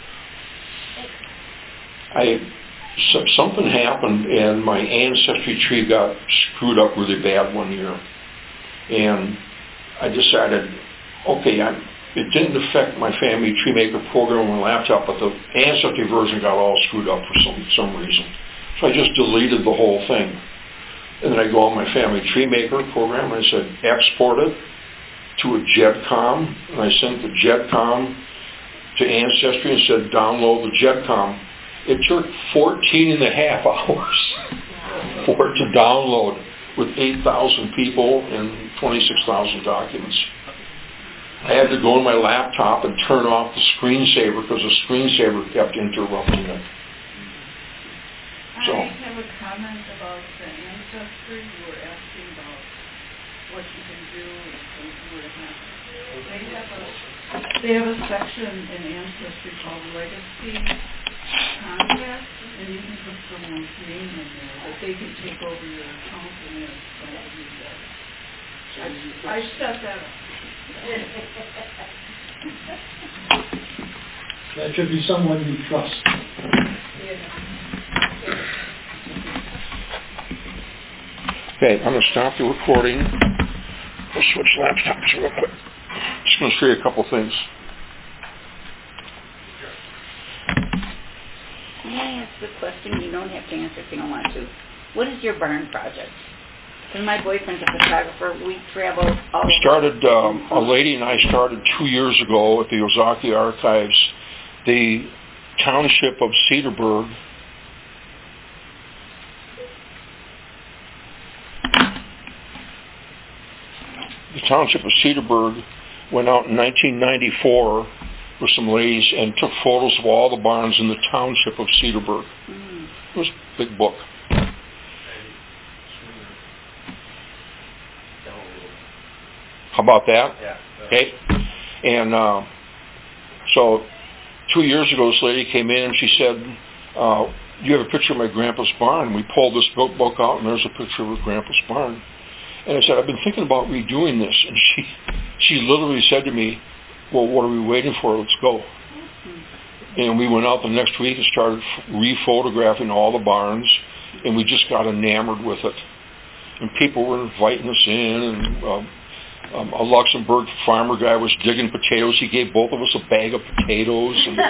I, so, something happened and my ancestry tree got screwed up really bad one year. And I decided, okay, I, it didn't affect my family tree maker program on my laptop, but the ancestry version got all screwed up for some, some reason. So I just deleted the whole thing. And then I go on my family tree maker program and I said, export it to a JEDCOM. And I sent the JEDCOM to Ancestry and said, download the JEDCOM. It took fourteen and a half hours for it to download with eight thousand people and twenty-six thousand documents. I had to go on my laptop and turn off the screensaver because the screensaver kept interrupting it. So, I have a comment about the ancestry. You were asking about what you can do if something were to happen. They have a they have a section in Ancestry called Legacy Contact, and you can put someone's name in there, but they can take over your account and then don't use that. I, I set that up. That should be someone you trust. okay, I'm going to stop the recording. We'll switch laptops real quick. Just going to show you a couple things. May I ask a question? You don't have to answer if you don't want to. What is your barn project? Because my boyfriend's a photographer. We travel all over. Started, um, a lady and I started two years ago at the Ozaki Archives. The township of Cedarburg the township of Cedarburg went out in nineteen ninety-four with some ladies and took photos of all the barns in the township of Cedarburg. Mm. It was a big book. How about that? Yeah. Okay. And uh, so two years ago, this lady came in and she said, uh, you have a picture of my grandpa's barn. We pulled this book, book out and there's a picture of her grandpa's barn. And I said, I've been thinking about redoing this. And she she literally said to me, well, what are we waiting for? Let's go. And we went out the next week and started re-photographing all the barns, and we just got enamored with it. And people were inviting us in, and um, um, a Luxembourg farmer guy was digging potatoes. He gave both of us a bag of potatoes. And,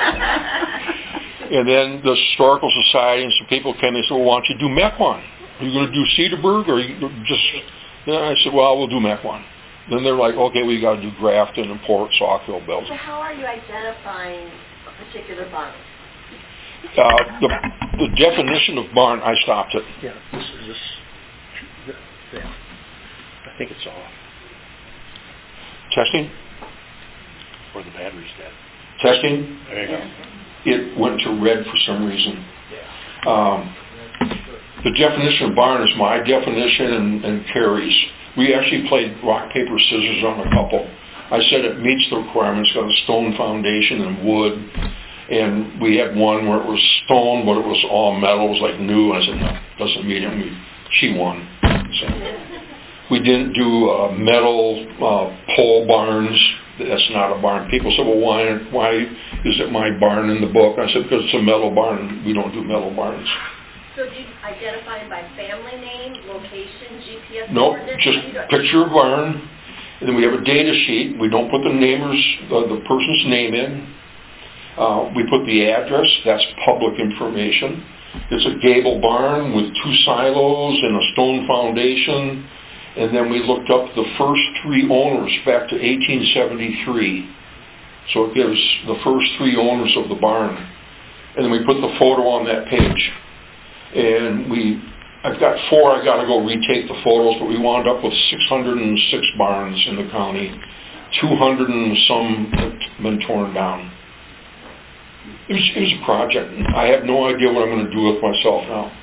and then the Historical Society and some people came and said, well, why don't you do Mequon? Are you going to do Cedarburg, or are you just... And I said, well, we'll do Mequon. Then they're like, okay, we got to do Grafton and Port, Saukville, Belgium. So how are you identifying a particular barn? Uh, the, the definition of barn, I stopped it. Yeah, this is this. Yeah. I think it's off. Testing? Or the battery's dead. Testing? There you go. It went to red for some reason. Yeah. Um, the definition of barn is my definition and, and Carrie's. We actually played rock, paper, scissors on a couple. I said it meets the requirements, got a stone foundation and wood. And we had one where it was stone, but it was all metal. It was like new. And I said, no, doesn't meet it. We, she won. So we didn't do uh, metal uh, pole barns. That's not a barn. People said, well, why, why is it my barn in the book? I said, because it's a metal barn. We don't do metal barns. So do you identify them by family name, location, G P S Nope, coordinates? just picture of barn. And then we have a data sheet. We don't put the namers, uh, the person's name in. Uh, we put the address. That's public information. It's a gable barn with two silos and a stone foundation. And then we looked up the first three owners back to eighteen seventy-three. So it gives the first three owners of the barn. And then we put the photo on that page. And we, I've got four, I got to go retake the photos, but we wound up with six hundred six barns in the county. two hundred and some have been torn down. It was, it was a project. I have no idea what I'm going to do with myself now.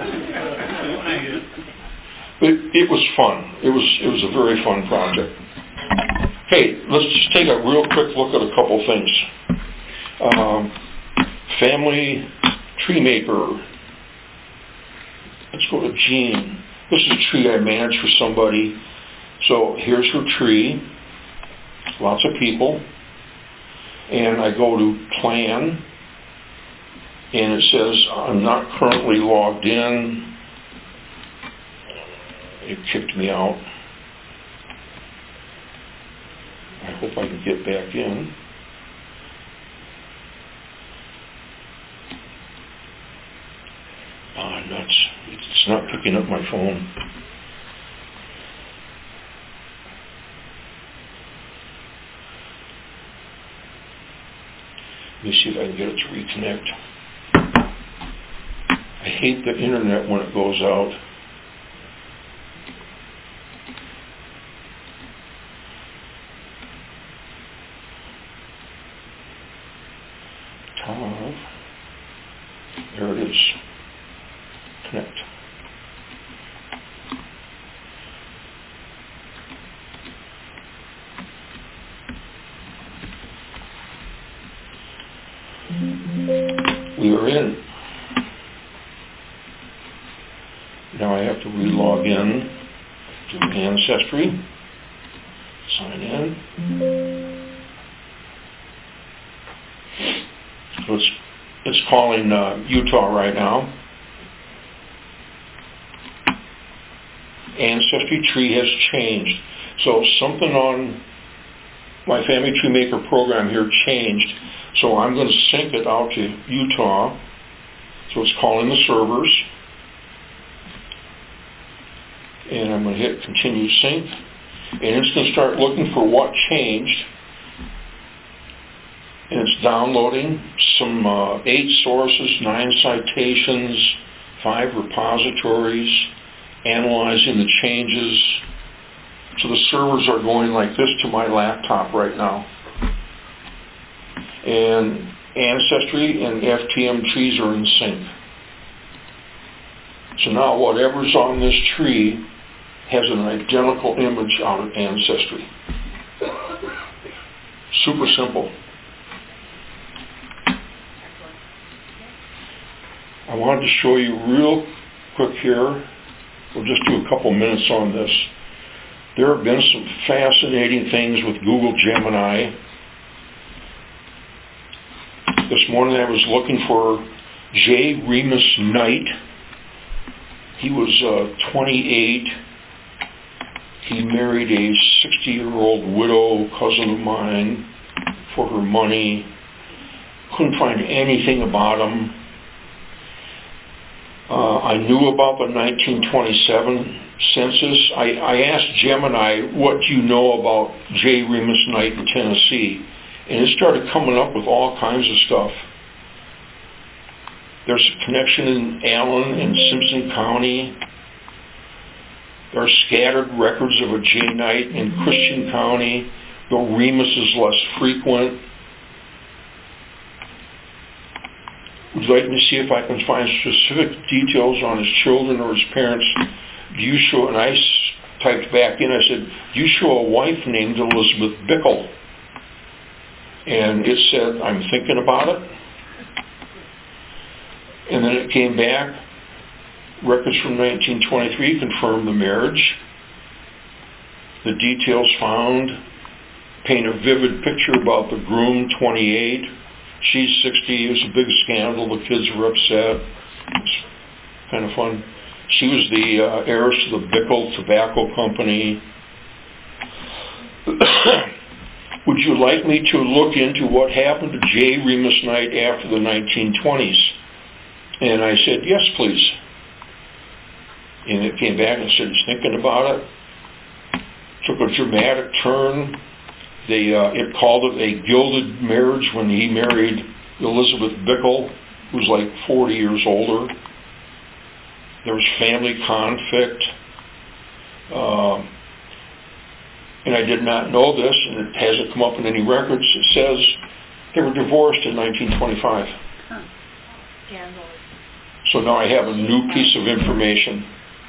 But it was fun. It was it was a very fun project. Okay, let's just take a real quick look at a couple things. Um, family tree maker. Let's go to Jean. This is a tree I managed for somebody. So here's her tree. Lots of people. and I go to plan, and it says I'm not currently logged in. It kicked me out. I hope I can get back in. Ah, nuts. It's not picking up my phone. Let me see if I can get it to reconnect. I hate the internet when it goes out. Top. There it is. Connect. We are in. Now I have to re-log in to Ancestry. Sign in. So it's, it's calling uh, Utah right now. Ancestry tree has changed. So something on my Family Tree Maker program here changed. So I'm going to sync it out to Utah. So it's calling the servers. And I'm going to hit continue sync. And it's going to start looking for what changed. And it's downloading some uh, eight sources, nine citations, five repositories, analyzing the changes. So the servers are going like this to my laptop right now. And Ancestry and F T M trees are in sync. So now whatever's on this tree has an identical image out of Ancestry. Super simple. I wanted to show you real quick here. We'll just do a couple minutes on this. There have been some fascinating things with Google Gemini. This morning I was looking for J. Remus Knight. He was uh, twenty-eight. He married a sixty-year-old widow cousin of mine for her money. Couldn't find anything about him. Uh, I knew about the nineteen twenty-seven census. I, I asked Gemini, what do you know about J. Remus Knight in Tennessee? And it started coming up with all kinds of stuff. There's a connection in Allen and Simpson County. There are scattered records of a J. Knight in Christian County, though Remus is less frequent. Would you like me to see if I can find specific details on his children or his parents? Do you show, and I typed back in, I said, do you show a wife named Elizabeth Bickle? And it said, I'm thinking about it. And then it came back. Records from nineteen twenty-three confirm the marriage. The details found paint a vivid picture about the groom, twenty-eight. She's sixty. It was a big scandal. The kids were upset. It's kind of fun. She was the uh, heiress to the Bickle Tobacco Company. Would you like me to look into what happened to J. Remus Knight after the nineteen twenties? And I said, yes, please. And it came back and said, he's thinking about it. Took a dramatic turn. They, uh, it called it a gilded marriage when he married Elizabeth Bickle, who was like forty years older. There was family conflict. Uh, and I did not know this, and it hasn't come up in any records. It says they were divorced in nineteen twenty-five. Huh. Yeah. So now I have a new piece of information.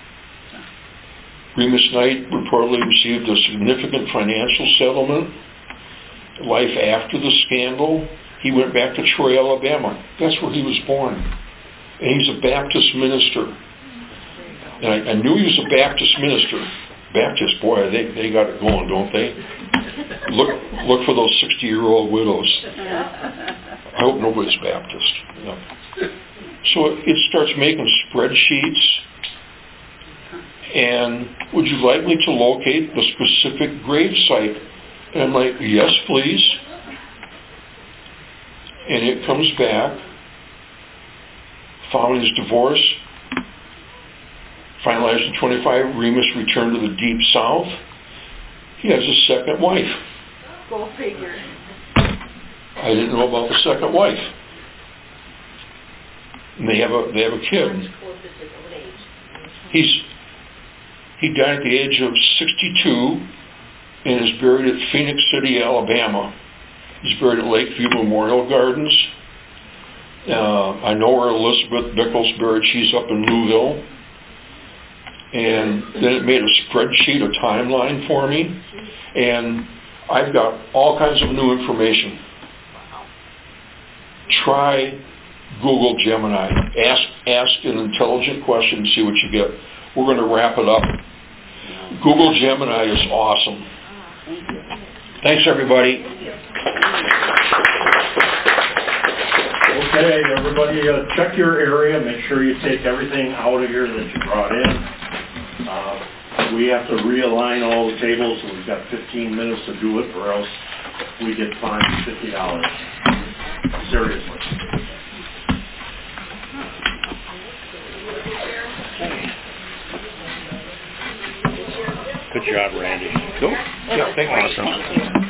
Remus Knight reportedly received a significant financial settlement. Life after the scandal, he went back to Troy, Alabama. That's where he was born. And he's a Baptist minister. And I, I knew he was a Baptist minister Baptists, boy, they, they got it going, don't they? Look, look for those sixty-year-old widows. I hope nobody's Baptist. Yeah. So it, it starts making spreadsheets. And would you like me to locate the specific grave site? And I'm like, yes, please. And it comes back. Following his divorce, finalized in twenty-five, Remus returned to the deep south. He has a second wife. Go figure. I didn't know about the second wife. And they have a they have a kid. He's he died at the age of sixty-two and is buried at Phoenix City, Alabama. He's buried at Lakeview Memorial Gardens. Uh, I know where Elizabeth Bickle's buried. She's up in Louisville. And then it made a spreadsheet, a timeline for me. And I've got all kinds of new information. Try Google Gemini. Ask, ask an intelligent question and see what you get. We're going to wrap it up. Google Gemini is awesome. Thanks, everybody. Okay, everybody, uh, check your area. Make sure you take everything out of here that you brought in. Uh, we have to realign all the tables, and we've got fifteen minutes to do it, or else we get fined fifty dollars. Seriously. Good job, Randy. Cool. Yeah, thank you. Awesome.